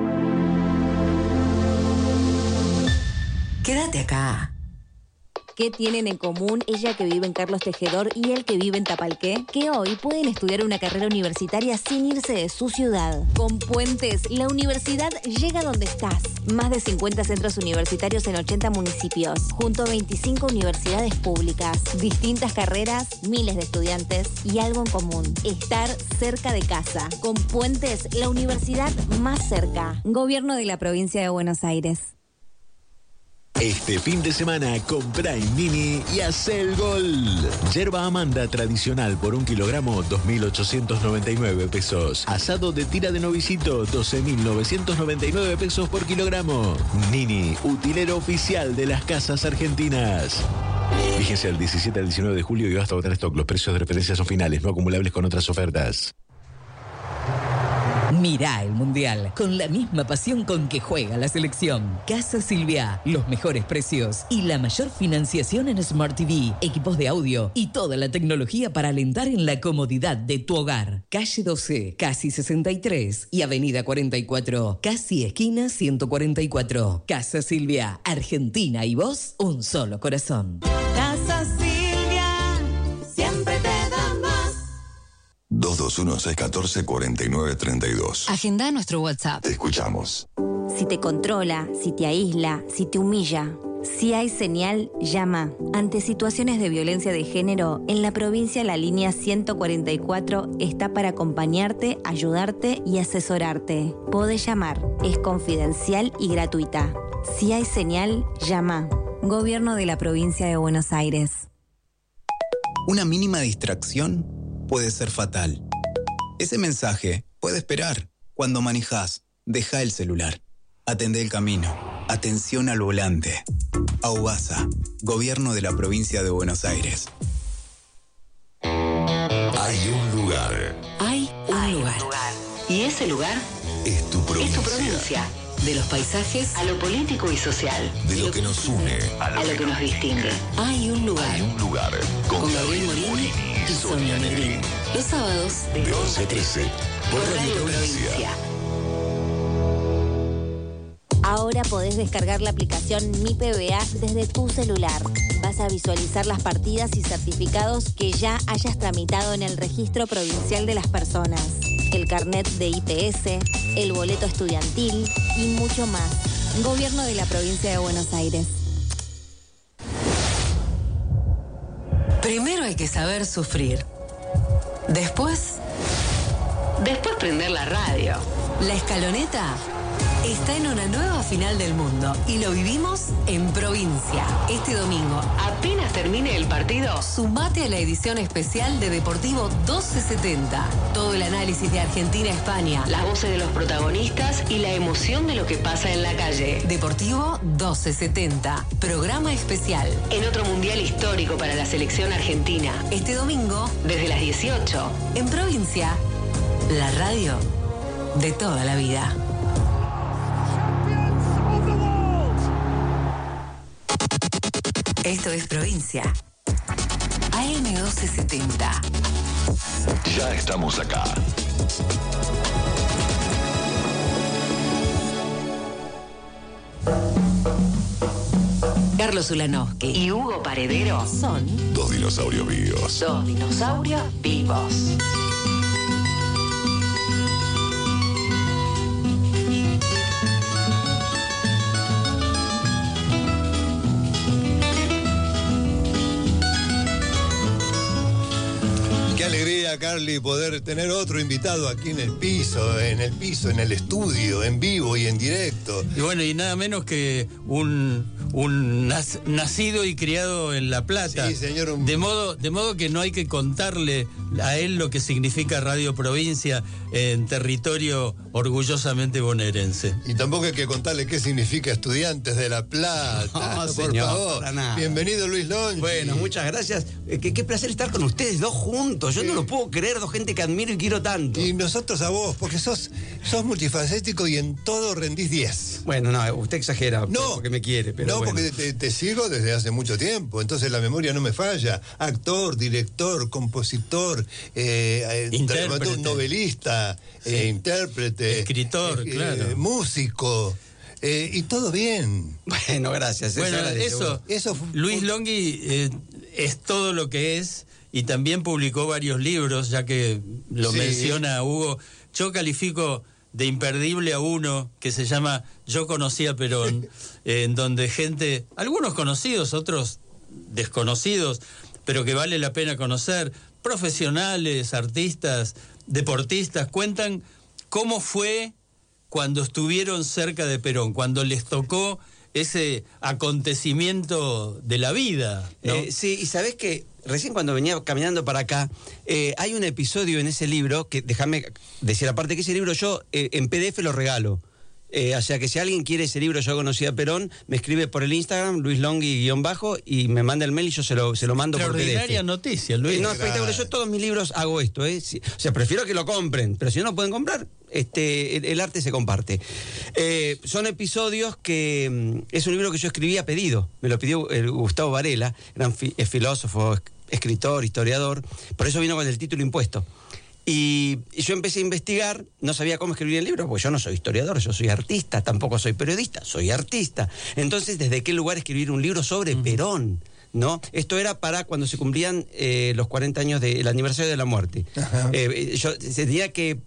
Quédate acá. ¿Qué tienen en común ella que vive en Carlos Tejedor y él que vive en Tapalqué? Que hoy pueden estudiar una carrera universitaria sin irse de su ciudad. Con Puentes, la universidad llega donde estás. Más de 50 centros universitarios en 80 municipios, junto a 25 universidades públicas. Distintas carreras, miles de estudiantes y algo en común: estar cerca de casa. Con Puentes, la universidad más cerca. Gobierno de la Provincia de Buenos Aires. Este fin de semana compra en Nini y hace el gol. Yerba Amanda tradicional por 1 kilogramo, 2.899 pesos. Asado de tira de novicito, 12.999 pesos por kilogramo. Nini, utilero oficial de las casas argentinas. Fíjense el 17 al 19 de julio y hasta agotar stock. Los precios de referencia son finales, no acumulables con otras ofertas. Mirá el Mundial con la misma pasión con que juega la selección. Casa Silvia, los mejores precios y la mayor financiación en Smart TV, equipos de audio y toda la tecnología para alentar en la comodidad de tu hogar. Calle 12, casi 63 y Avenida 44, casi esquina 144. Casa Silvia, Argentina y vos, un solo corazón. Casa Silvia, siempre te da más. 221-614-4932. Agenda nuestro WhatsApp. Te escuchamos. Si te controla, si te aísla, si te humilla, si hay señal, llama. Ante situaciones de violencia de género, en la provincia la línea 144 está para acompañarte, ayudarte y asesorarte. Podés llamar, es confidencial y gratuita. Si hay señal, llama. Gobierno de la Provincia de Buenos Aires. Una mínima distracción puede ser fatal. Ese mensaje puede esperar. Cuando manejás, deja el celular. Atendé el camino. Atención al volante. AUBASA, Gobierno de la Provincia de Buenos Aires. Hay un lugar. Hay un lugar. Y ese lugar Es tu provincia. es tu provincia. De los paisajes a lo político y social. De lo que nos une A lo que nos distingue. Hay un lugar. Hay un lugar. Con Gabriel Morini y Sonia Negrín. Los sábados De 11 a 13. Por Radio Provincia. Ahora podés descargar la aplicación Mi PBA desde tu celular. Vas a visualizar las partidas y certificados que ya hayas tramitado en el Registro Provincial de las Personas, el carnet de IPS, el boleto estudiantil y mucho más. Gobierno de la Provincia de Buenos Aires. Primero hay que saber sufrir. Después prender la radio. La escaloneta está en una nueva final del mundo y lo vivimos en provincia. Este domingo, apenas termine el partido, sumate a la edición especial de Deportivo 1270. Todo el análisis de Argentina-España, las voces de los protagonistas y la emoción de lo que pasa en la calle. Deportivo 1270, programa especial en otro mundial histórico para la selección argentina. Este domingo, desde las 18, en provincia, la radio de toda la vida. Esto es Provincia. AM1270. Ya estamos acá. Carlos Ulanowski y Hugo Paredero son Dos dinosaurios vivos. dos dinosaurios vivos. Qué alegría, Carly, poder tener otro invitado aquí en el piso, en el estudio, en vivo y en directo. Y bueno, y nada menos que un nacido y criado en La Plata. Sí, señor. De modo que no hay que contarle a él lo que significa Radio Provincia en territorio orgullosamente bonaerense. Y tampoco hay que contarle qué significa Estudiantes de La Plata. No, por señor, favor. para nada. Bienvenido, Luis Longi. Bueno, muchas gracias. Qué placer estar con ustedes dos juntos. Yo no lo puedo creer, dos gente que admiro y quiero tanto. Y nosotros a vos, porque sos multifacético y en todo rendís 10. Bueno, no, usted exagera porque me quiere, pero no, bueno. porque te sigo desde hace mucho tiempo, entonces la memoria no me falla. Actor, director, compositor, intérprete, novelista, intérprete, escritor, claro, músico. Y todo bien. Bueno, gracias. Bueno, eso Luis Longi es todo lo que es, y también publicó varios libros, ya que lo menciona Hugo. Yo califico de imperdible a uno que se llama Yo conocí a Perón, en donde gente, algunos conocidos, otros desconocidos, pero que vale la pena conocer, profesionales, artistas, deportistas, cuentan cómo fue cuando estuvieron cerca de Perón, cuando les tocó ese acontecimiento de la vida, ¿no? Sí, y sabés que recién cuando venía caminando para acá, hay un episodio en ese libro, que déjame decir aparte que ese libro yo en PDF lo regalo. O sea que si alguien quiere ese libro, Yo conocí a Perón, me escribe por el Instagram, LuisLonghi_, y me manda el mail y yo se lo mando por PDF. Extraordinaria noticia, Luis. No, espectacular. Yo todos mis libros hago esto, Sí, o sea, prefiero que lo compren, pero si no lo pueden comprar, el arte se comparte. Son episodios que es un libro que yo escribí a pedido. Me lo pidió Gustavo Varela, gran filósofo, escritor, historiador. Por eso vino con el título impuesto. Y yo empecé a investigar, no sabía cómo escribir el libro, porque yo no soy historiador, yo soy artista, tampoco soy periodista, soy artista. Entonces, ¿desde qué lugar escribir un libro sobre Perón? ¿No? Esto era para cuando se cumplían los 40 años del aniversario de la muerte. Yo tenía que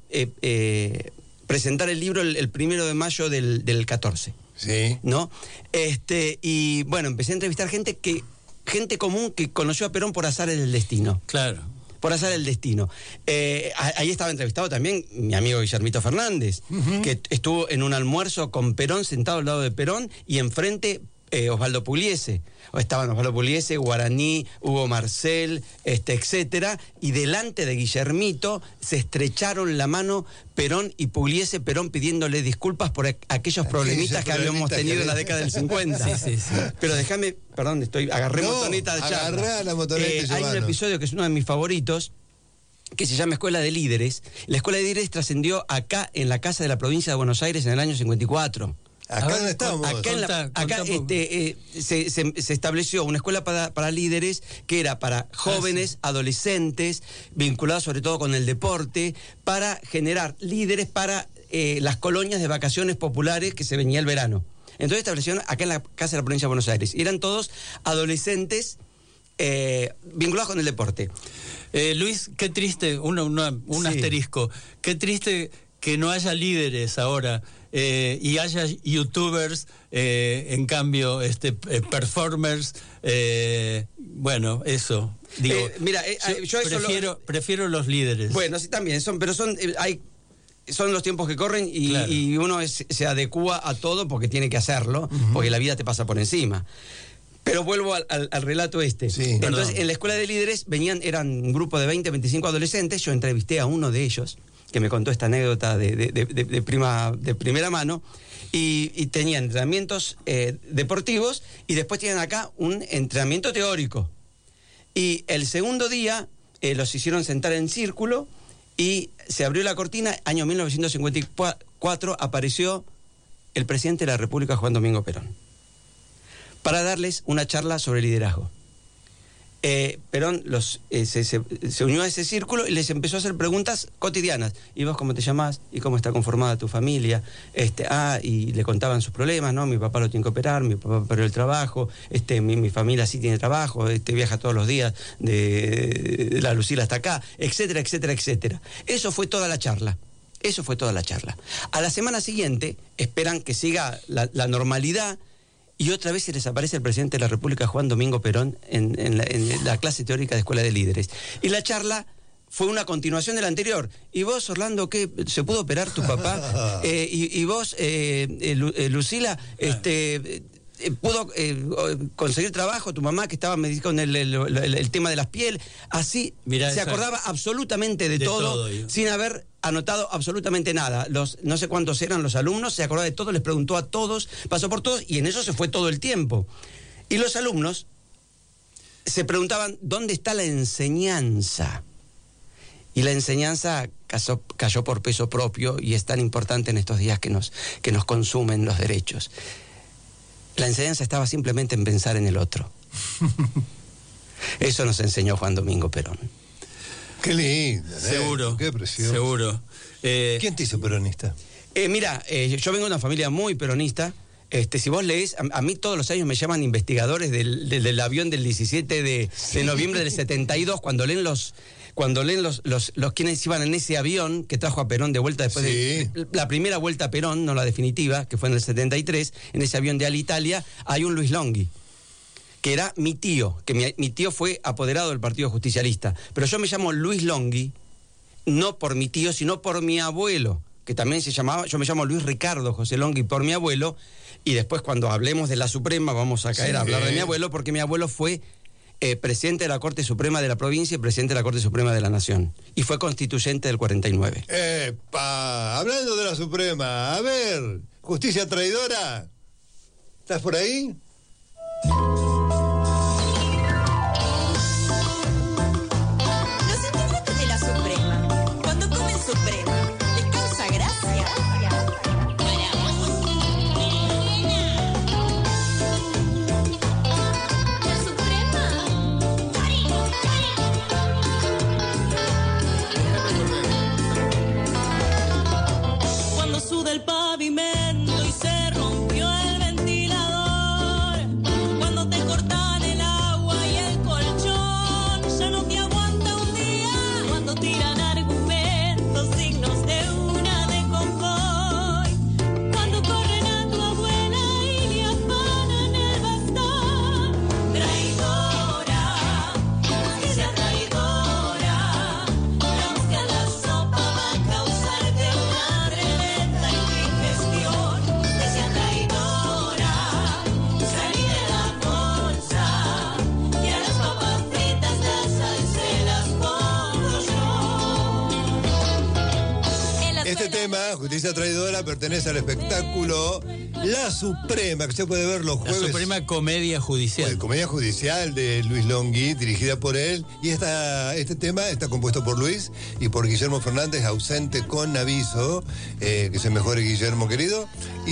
presentar el libro el 1 de mayo del 14. Sí. ¿No? Y bueno, empecé a entrevistar gente común que conoció a Perón por azar del destino. Claro. Por azar el destino. Ahí estaba entrevistado también mi amigo Guillermito Fernández, que estuvo en un almuerzo con Perón, sentado al lado de Perón, y enfrente Osvaldo Pugliese. Estaban Osvaldo Pugliese, Guaraní, Hugo Marcel, etcétera, y delante de Guillermito se estrecharon la mano Perón y Pugliese, Perón pidiéndole disculpas por aquellos problemitas que habíamos tenido en la década del 50. Sí. Pero déjame, perdón, agarré motoneta de charla. Agarrá la motoneta, hay un episodio que es uno de mis favoritos, que se llama Escuela de Líderes. La Escuela de Líderes trascendió acá en la Casa de la Provincia de Buenos Aires en el año 54. Acá donde estamos. Acá se estableció una escuela para líderes que era para jóvenes, adolescentes, vinculados sobre todo con el deporte, para generar líderes para las colonias de vacaciones populares que se venía el verano. Entonces establecieron acá en la Casa de la Provincia de Buenos Aires. Y eran todos adolescentes vinculados con el deporte. Luis, qué triste, un asterisco, qué triste que no haya líderes ahora y haya youtubers, en cambio performers, bueno, eso. Digo, mira, yo prefiero los líderes. Bueno, sí, también son los tiempos que corren y, claro, y uno se adecúa a todo porque tiene que hacerlo, porque la vida te pasa por encima. Pero vuelvo al relato este. Sí, entonces, perdón. en la escuela de líderes eran un grupo de 20, 25 adolescentes. Yo entrevisté a uno de ellos, que me contó esta anécdota de primera mano, y tenían entrenamientos deportivos, y después tenían acá un entrenamiento teórico. Y el segundo día los hicieron sentar en círculo, y se abrió la cortina. Año 1954 apareció el presidente de la República, Juan Domingo Perón, para darles una charla sobre liderazgo. Perón se unió a ese círculo y les empezó a hacer preguntas cotidianas. ¿Y vos cómo te llamás? ¿Y cómo está conformada tu familia? Y le contaban sus problemas, ¿no? Mi papá lo tiene que operar, mi papá perdió el trabajo, mi familia sí tiene trabajo, viaja todos los días de la Lucila hasta acá, etcétera, etcétera, etcétera. Eso fue toda la charla. A la semana siguiente esperan que siga la normalidad, y otra vez se les aparece el presidente de la República, Juan Domingo Perón, en la clase teórica de Escuela de Líderes. Y la charla fue una continuación de la anterior. ¿Y vos, Orlando, qué? ¿Se pudo operar tu papá? ¿Y vos, Lucila? pudo conseguir trabajo, tu mamá que estaba con el tema de las pieles, así. Mirá, se acordaba absolutamente de todo sin haber anotado absolutamente nada. No sé cuántos eran los alumnos, se acordaba de todo, les preguntó a todos, pasó por todos y en eso se fue todo el tiempo. Y los alumnos se preguntaban, ¿dónde está la enseñanza? Y la enseñanza cayó por peso propio y es tan importante en estos días que nos consumen los derechos. La enseñanza estaba simplemente en pensar en el otro. Eso nos enseñó Juan Domingo Perón. Qué lindo. Seguro. Qué precioso. Seguro. ¿Quién te hizo peronista? Mira, yo vengo de una familia muy peronista. Si vos leés, a mí todos los años me llaman investigadores del avión del 17 de noviembre del 72, cuando leen los quienes iban en ese avión que trajo a Perón de vuelta después de la primera vuelta a Perón, no la definitiva, que fue en el 73, en ese avión de Alitalia, hay un Luis Longhi, que era mi tío, que mi tío fue apoderado del Partido Justicialista. Pero yo me llamo Luis Longhi, no por mi tío, sino por mi abuelo, que también se llamaba, yo me llamo Luis Ricardo José Longhi por mi abuelo, y después cuando hablemos de la Suprema vamos a caer a hablar de mi abuelo, porque mi abuelo fue presidente de la Corte Suprema de la provincia y presidente de la Corte Suprema de la Nación. Y fue constituyente del 49. ¡Epa! Hablando de la Suprema, a ver, justicia traidora, ¿estás por ahí? Los integrantes de la Suprema, cuando comen Suprema, ¿les causa gracia? Suda el pavimento y se rompió el ventilador. Cuando te cortan el agua y el colchón, ya no te aguanta un día. Cuando tiran argumentos dignos de una de convoy. Cuando corren a tu abuela y le afanan el bastón. Traidora, justicia traidora. La mosca en la sopa va a causarte una tremenda indigestión. Decía traidora, salí de la bolsa y a las papas fritas las se las pongo yo. Este tema, Justicia Traidora, pertenece al espectáculo La Suprema, que se puede ver los jueves. La Suprema Comedia Judicial. Comedia Judicial de Luis Longhi, dirigida por él. Y este tema está compuesto por Luis y por Guillermo Fernández, ausente con aviso, que se mejore Guillermo, querido.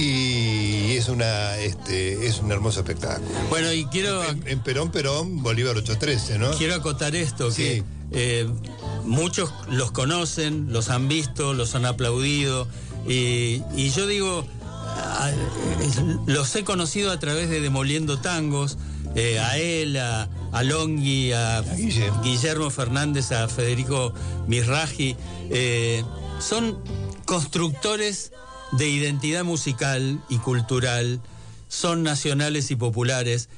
Y es un hermoso espectáculo. Bueno, y quiero... En Perón, Bolívar 813, ¿no? Quiero acotar esto, sí. Que muchos los conocen, los han visto, los han aplaudido. Y yo digo... los he conocido a través de Demoliendo Tangos, a él, a Longhi, a Guillermo Fernández, a Federico Misraji. Son constructores de identidad musical y cultural, son nacionales y populares,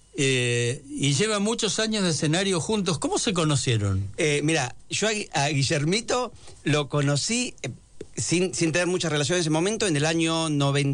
y llevan muchos años de escenario juntos. ¿Cómo se conocieron? Mira, yo a Guillermito lo conocí... Sin tener mucha relación en ese momento, en el año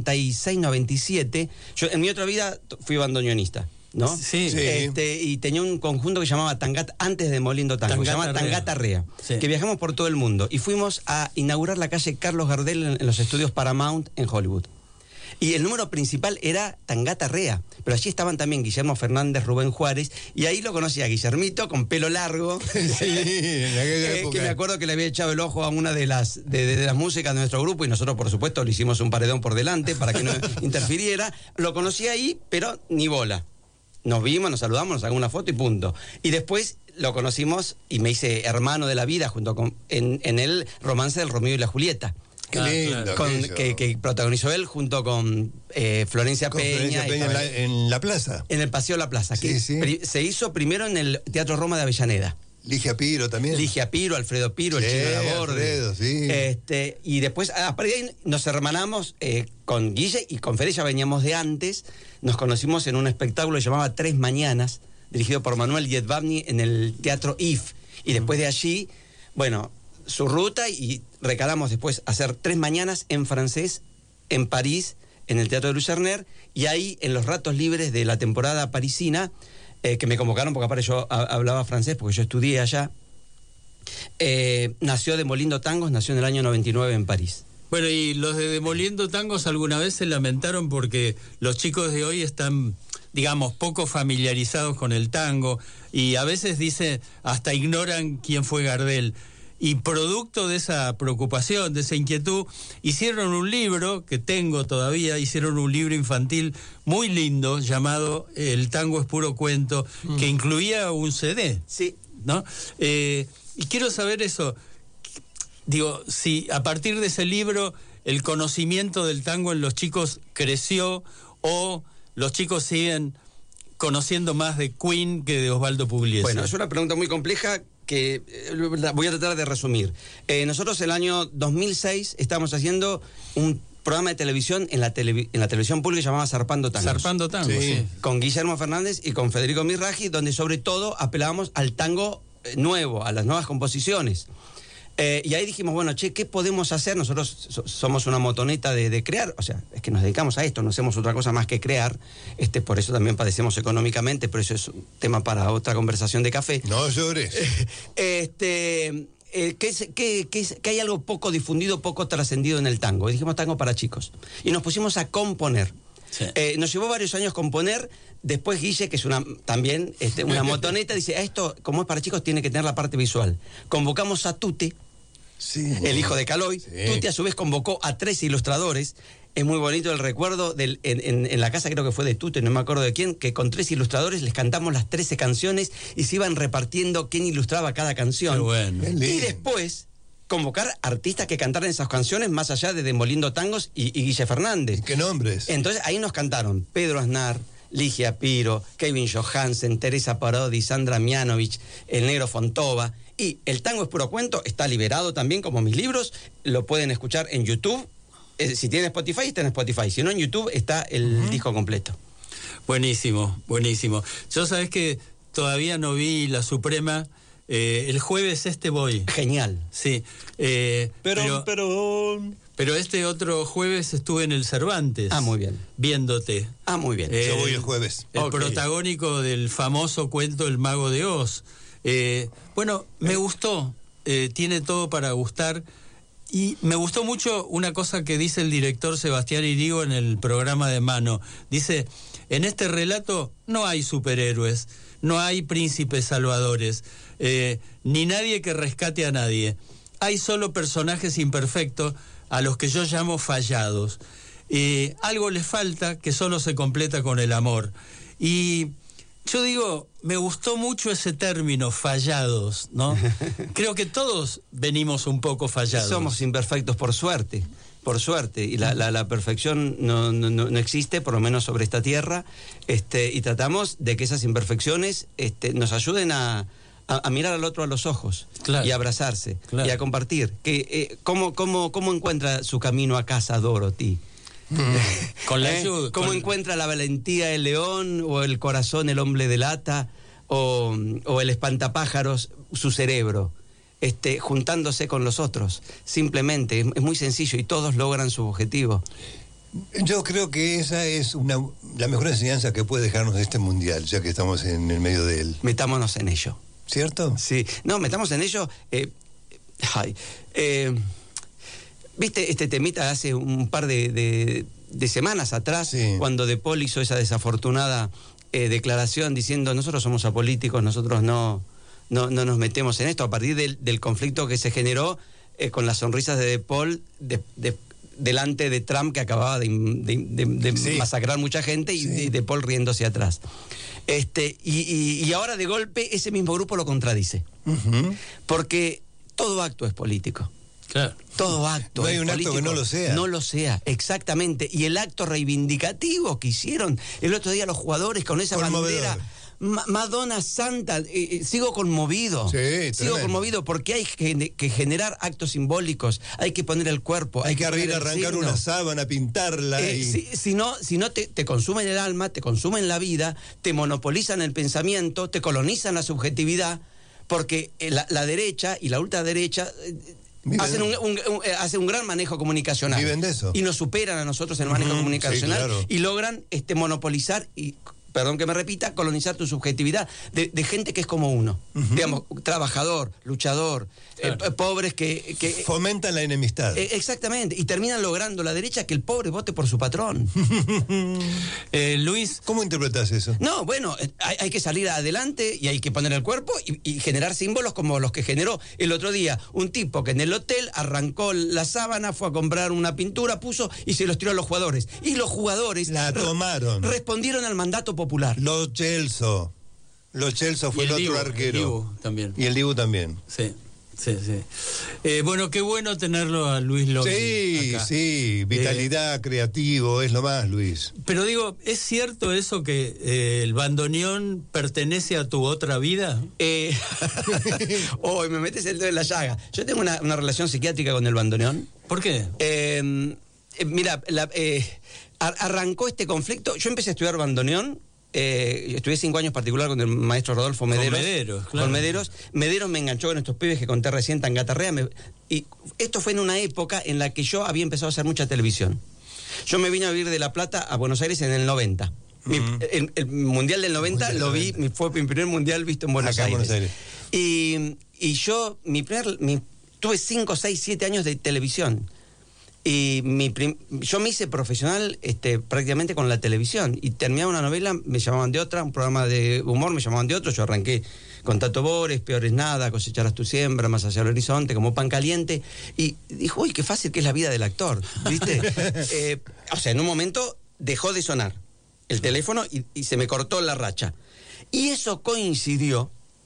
96-97, yo en mi otra vida fui bandoneonista, ¿no? Sí. Y tenía un conjunto que se llamaba Tangata, antes de Moliendo Tango, se llamaba Tangata Rea, sí. Que viajamos por todo el mundo y fuimos a inaugurar la calle Carlos Gardel en los estudios Paramount en Hollywood. Y el número principal era Tangata Rea, pero allí estaban también Guillermo Fernández, Rubén Juárez, y ahí lo conocí a Guillermito con pelo largo, sí, en aquella época. Que me acuerdo que le había echado el ojo a una de las músicas de nuestro grupo, y nosotros por supuesto le hicimos un paredón por delante para que no interfiriera. Lo conocí ahí, pero ni bola. Nos vimos, nos saludamos, nos sacamos una foto y punto. Y después lo conocimos y me hice hermano de la vida junto con en el romance del Romeo y la Julieta. Qué lindo. Que protagonizó él junto con Florencia Peña. En la plaza. En el Paseo La Plaza. Sí, que sí. Se hizo primero en el Teatro Roma de Avellaneda. Ligia Piro también. Ligia Piro, Alfredo Piro, el Chino Laborde. Alfredo, sí. Y después, a partir de ahí, nos hermanamos con Guille y con Fede, ya veníamos de antes. Nos conocimos en un espectáculo que se llamaba Tres Mañanas, dirigido por Manuel Yedvabny en el Teatro IF. Y después de allí, bueno, su ruta, y recalamos después hacer 3 mañanas en francés, en París, en el Teatro de Lucerner, y ahí, en los ratos libres de la temporada parisina, que me convocaron, porque aparte yo hablaba francés, porque yo estudié allá, nació Demoliendo Tangos, nació en el año 99 en París. Bueno, y los de Demoliendo Tangos alguna vez se lamentaron porque los chicos de hoy están, digamos, poco familiarizados con el tango, y a veces dice, hasta ignoran quién fue Gardel. Y producto de esa preocupación, de esa inquietud, hicieron un libro, que tengo todavía, hicieron un libro infantil muy lindo, llamado El tango es puro cuento, que incluía un CD. Sí. ¿No? Y quiero saber eso, digo, si a partir de ese libro el conocimiento del tango en los chicos creció, o los chicos siguen conociendo más de Queen que de Osvaldo Pugliese. Bueno, es una pregunta muy compleja que voy a tratar de resumir. Nosotros el año 2006 estábamos haciendo un programa de televisión en la televisión pública llamado Zarpando Tangos. Zarpando Tangos, sí. Con Guillermo Fernández y con Federico Mirraji, donde sobre todo apelábamos al tango nuevo, a las nuevas composiciones. Y ahí dijimos, bueno, che, ¿qué podemos hacer? Nosotros somos una motoneta de crear, o sea, es que nos dedicamos a esto, no hacemos otra cosa más que crear, por eso también padecemos económicamente, pero eso es un tema para otra conversación de café. No llores. Que hay algo poco difundido, poco trascendido en el tango. Y dijimos tango para chicos. Y nos pusimos a componer. Sí. Nos llevó varios años componer. Después Guille, que es también una motoneta, dice, esto, como es para chicos, tiene que tener la parte visual. Convocamos a Tuti, el hijo de Caloi. Sí. Tuti a su vez convocó a 3 ilustradores. Es muy bonito el recuerdo en la casa, creo que fue de Tuti, no me acuerdo de quién, que con 3 ilustradores les cantamos las 13 canciones y se iban repartiendo quién ilustraba cada canción. Qué bueno. Y después convocar artistas que cantaran esas canciones más allá de Demoliendo Tangos y Guille Fernández. ¿Qué nombres? Entonces ahí nos cantaron Pedro Aznar, Ligia Piro, Kevin Johansen, Teresa Parodi, Sandra Mianovich, el Negro Fontova. Y El tango es puro cuento está liberado también como mis libros, lo pueden escuchar en YouTube. Si tienen Spotify, está en Spotify. Si no, en YouTube está el disco completo. Buenísimo, buenísimo. Yo sabés que todavía no vi La Suprema. El jueves voy. Genial. Sí. Pero este otro jueves estuve en el Cervantes. Ah, muy bien. Viéndote. Ah, muy bien. Yo voy el jueves. El protagónico del famoso cuento El Mago de Oz. Bueno, me gustó. Tiene todo para gustar. Y me gustó mucho una cosa que dice el director Sebastián Irigo en el programa de Mano. Dice, en este relato no hay superhéroes, no hay príncipes salvadores, ni nadie que rescate a nadie. Hay solo personajes imperfectos a los que yo llamo fallados. Algo les falta que solo se completa con el amor. Y yo digo, me gustó mucho ese término, fallados, ¿no? Creo que todos venimos un poco fallados. Somos imperfectos por suerte, y la perfección no existe, por lo menos sobre esta tierra, y tratamos de que esas imperfecciones nos ayuden a mirar al otro a los ojos, claro, y a abrazarse, claro, y a compartir. ¿Cómo encuentra su camino a casa Dorothy? Con la ayuda, ¿Cómo encuentra la valentía el león, o el corazón el hombre de lata, o el espantapájaros su cerebro? Juntándose con los otros, simplemente, es muy sencillo y todos logran su objetivo. Yo creo que esa es la mejor enseñanza que puede dejarnos este mundial, ya que estamos en el medio de él. Metámonos en ello. ¿Cierto? Sí, no, metamos en ello. ¿Viste este temita hace un par de semanas atrás, sí, cuando De Paul hizo esa desafortunada declaración diciendo, nosotros somos apolíticos, nosotros no nos metemos en esto, a partir del conflicto que se generó con las sonrisas de De Paul delante de Trump, que acababa de sí, masacrar mucha gente, y sí, De Paul riéndose atrás. Y ahora de golpe ese mismo grupo lo contradice. Porque todo acto es político. Claro. Todo acto. No hay un político, acto que no lo sea. No lo sea, exactamente. Y el acto reivindicativo que hicieron el otro día los jugadores con esa bandera. Madonna Santa, sigo conmovido. Sí, sigo conmovido porque hay que generar actos simbólicos, hay que poner el cuerpo, hay que arrancar una sábana, pintarla. Si no te consumen el alma, te consumen la vida, te monopolizan el pensamiento, te colonizan la subjetividad, porque la derecha y la ultraderecha Hacen un gran manejo comunicacional. Viven de eso. Y nos superan a nosotros en el manejo comunicacional, sí, claro. y logran monopolizar y, perdón que me repita, colonizar tu subjetividad de gente que es como uno. Digamos, trabajador, luchador, claro. Pobres que fomentan la enemistad. Exactamente, y terminan logrando la derecha que el pobre vote por su patrón. Luis, ¿cómo interpretas eso? No, bueno, hay que salir adelante y hay que poner el cuerpo y generar símbolos como los que generó el otro día un tipo que en el hotel arrancó la sábana, fue a comprar una pintura, puso y se los tiró a los jugadores. Y los jugadores la tomaron. Respondieron al mandato popular. Los Chelsea fue el otro arquero. El Dibu también. Y el Dibu también. Sí. Bueno, qué bueno tenerlo a Luis Longhi. Sí, acá. Sí, vitalidad, creativo, es lo más, Luis. Pero digo, ¿es cierto eso que el bandoneón pertenece a tu otra vida? Me metes el dedo en la llaga. Yo tengo una relación psiquiátrica con el bandoneón. ¿Por qué? Mira, arrancó este conflicto. Yo empecé a estudiar bandoneón. Estudié 5 años particular con el maestro Rodolfo Mederos. Claro. Con Mederos. Mederos me enganchó con estos pibes que conté recién, Tangatarrea. Y esto fue en una época en la que yo había empezado a hacer mucha televisión. Yo me vine a vivir de La Plata a Buenos Aires en el 90. El Mundial del 90 lo vi, fue mi primer Mundial visto en Buenos Aires. Y yo, tuve 5, 6, 7 años de televisión. Y yo me hice profesional prácticamente con la televisión. Y terminaba una novela, me llamaban de otra, un programa de humor, me llamaban de otro. Yo arranqué con Tato Bores, Peor es nada, Cosecharás tu siembra, Más allá del horizonte, Como pan caliente. Y dijo, uy, qué fácil que es la vida del actor, ¿viste? En un momento dejó de sonar el teléfono y se me cortó la racha. Y eso coincidió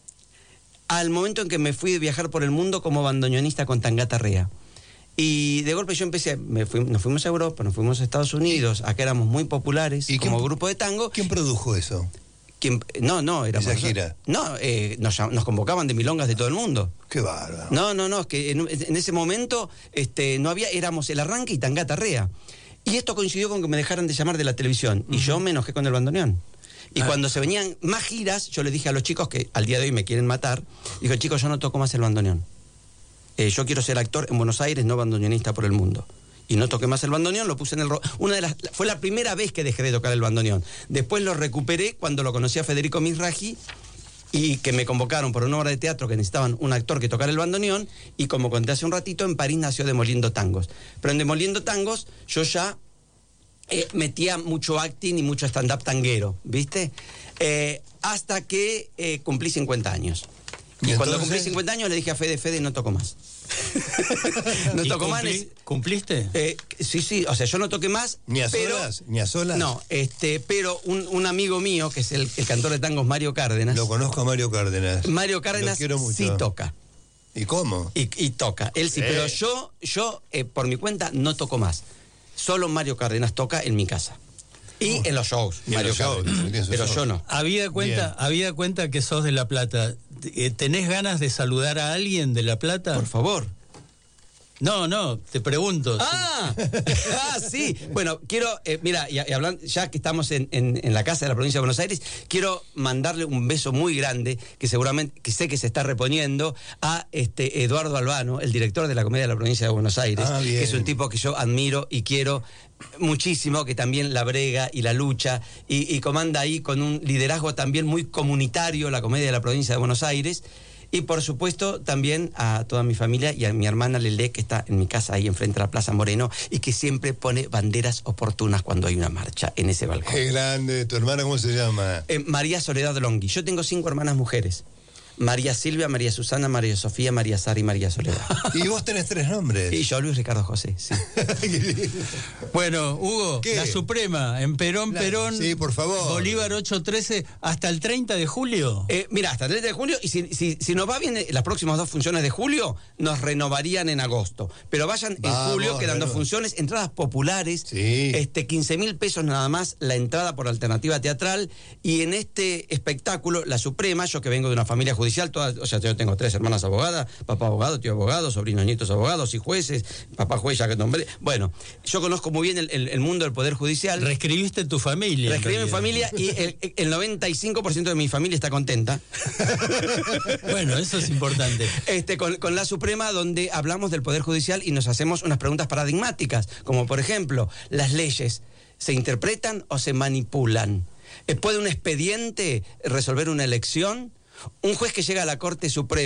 al momento en que me fui de viajar por el mundo como bandoneonista con Tangatarrea. Y de golpe yo empecé, nos fuimos a Europa, nos fuimos a Estados Unidos, acá éramos muy populares como grupo de tango. ¿Quién produjo eso? No, éramos... ¿Esa gira? No, nos convocaban de milongas de todo el mundo. ¡Qué bárbaro! No, es que en ese momento no había, éramos El Arranque y Tangatarrea. Y esto coincidió con que me dejaran de llamar de la televisión, y yo me enojé con el bandoneón. Y cuando se venían más giras, yo les dije a los chicos que al día de hoy me quieren matar, digo, chicos, yo no toco más el bandoneón. Yo quiero ser actor en Buenos Aires, no bandoneonista por el mundo. Y no toqué más el bandoneón, lo puse en el... Fue la primera vez que dejé de tocar el bandoneón. Después lo recuperé cuando lo conocí a Federico Mizrahi y que me convocaron por una obra de teatro que necesitaban un actor que tocara el bandoneón, y como conté hace un ratito, en París nació Demoliendo Tangos. Pero en Demoliendo Tangos yo ya metía mucho acting y mucho stand-up tanguero, ¿viste? Hasta que cumplí 50 años. Y cuando cumplí 50 años le dije a Fede, no toco más. No toco más. ¿Cumpliste? Sí, o sea, yo no toqué más. ¿Ni a solas? No, pero un amigo mío, que es el cantor de tangos, Mario Cárdenas. Lo conozco a Mario Cárdenas. Mario Cárdenas sí toca. ¿Y cómo? Y toca, él sí, pero yo por mi cuenta no toco más. Solo Mario Cárdenas toca en mi casa. Y en los shows, Mario Cárdenas. Pero yo no. Había cuenta que sos de La Plata. ¿Tenés ganas de saludar a alguien de La Plata? Por favor. No, te pregunto. Sí. Bueno, quiero, mira, y hablando, ya que estamos en la casa de la provincia de Buenos Aires, quiero mandarle un beso muy grande, que seguramente, que sé que se está reponiendo, a Eduardo Albano, el director de la Comedia de la provincia de Buenos Aires, que es un tipo que yo admiro y quiero muchísimo, que también la brega y la lucha, y comanda ahí con un liderazgo también muy comunitario la Comedia de la provincia de Buenos Aires. Y por supuesto también a toda mi familia y a mi hermana Lele, que está en mi casa ahí enfrente de la Plaza Moreno y que siempre pone banderas oportunas cuando hay una marcha en ese balcón. ¡Qué grande! ¿Tu hermana cómo se llama? María Soledad Longhi. Yo tengo 5 hermanas mujeres. María Silvia, María Susana, María Sofía, María Sara y María Soledad. Y vos tenés 3 nombres. Y yo, Luis Ricardo José, sí. Bueno, Hugo, ¿qué? La Suprema, en Perón. Sí, por favor. Bolívar 813, hasta el 30 de julio. Mira, hasta el 30 de julio, y si nos va bien las próximas 2 funciones de julio, nos renovarían en agosto. Pero vayan en julio, quedan 2 funciones, entradas populares, 15.000 pesos nada más la entrada por alternativa teatral, y en este espectáculo, La Suprema, yo que vengo de una familia judía Judicial, todas, o sea, yo tengo 3 hermanas abogadas, papá abogado, tío abogado, sobrinos, nietos abogados y jueces, papá juez ya que nombré. Bueno, yo conozco muy bien el mundo del Poder Judicial. Reescribiste tu familia. Reescribí mi familia y el 95% de mi familia está contenta. Bueno, eso es importante. Con la Suprema, donde hablamos del Poder Judicial y nos hacemos unas preguntas paradigmáticas, como por ejemplo, ¿las leyes se interpretan o se manipulan? ¿Puede un expediente resolver una elección? Un juez que llega a la Corte Suprema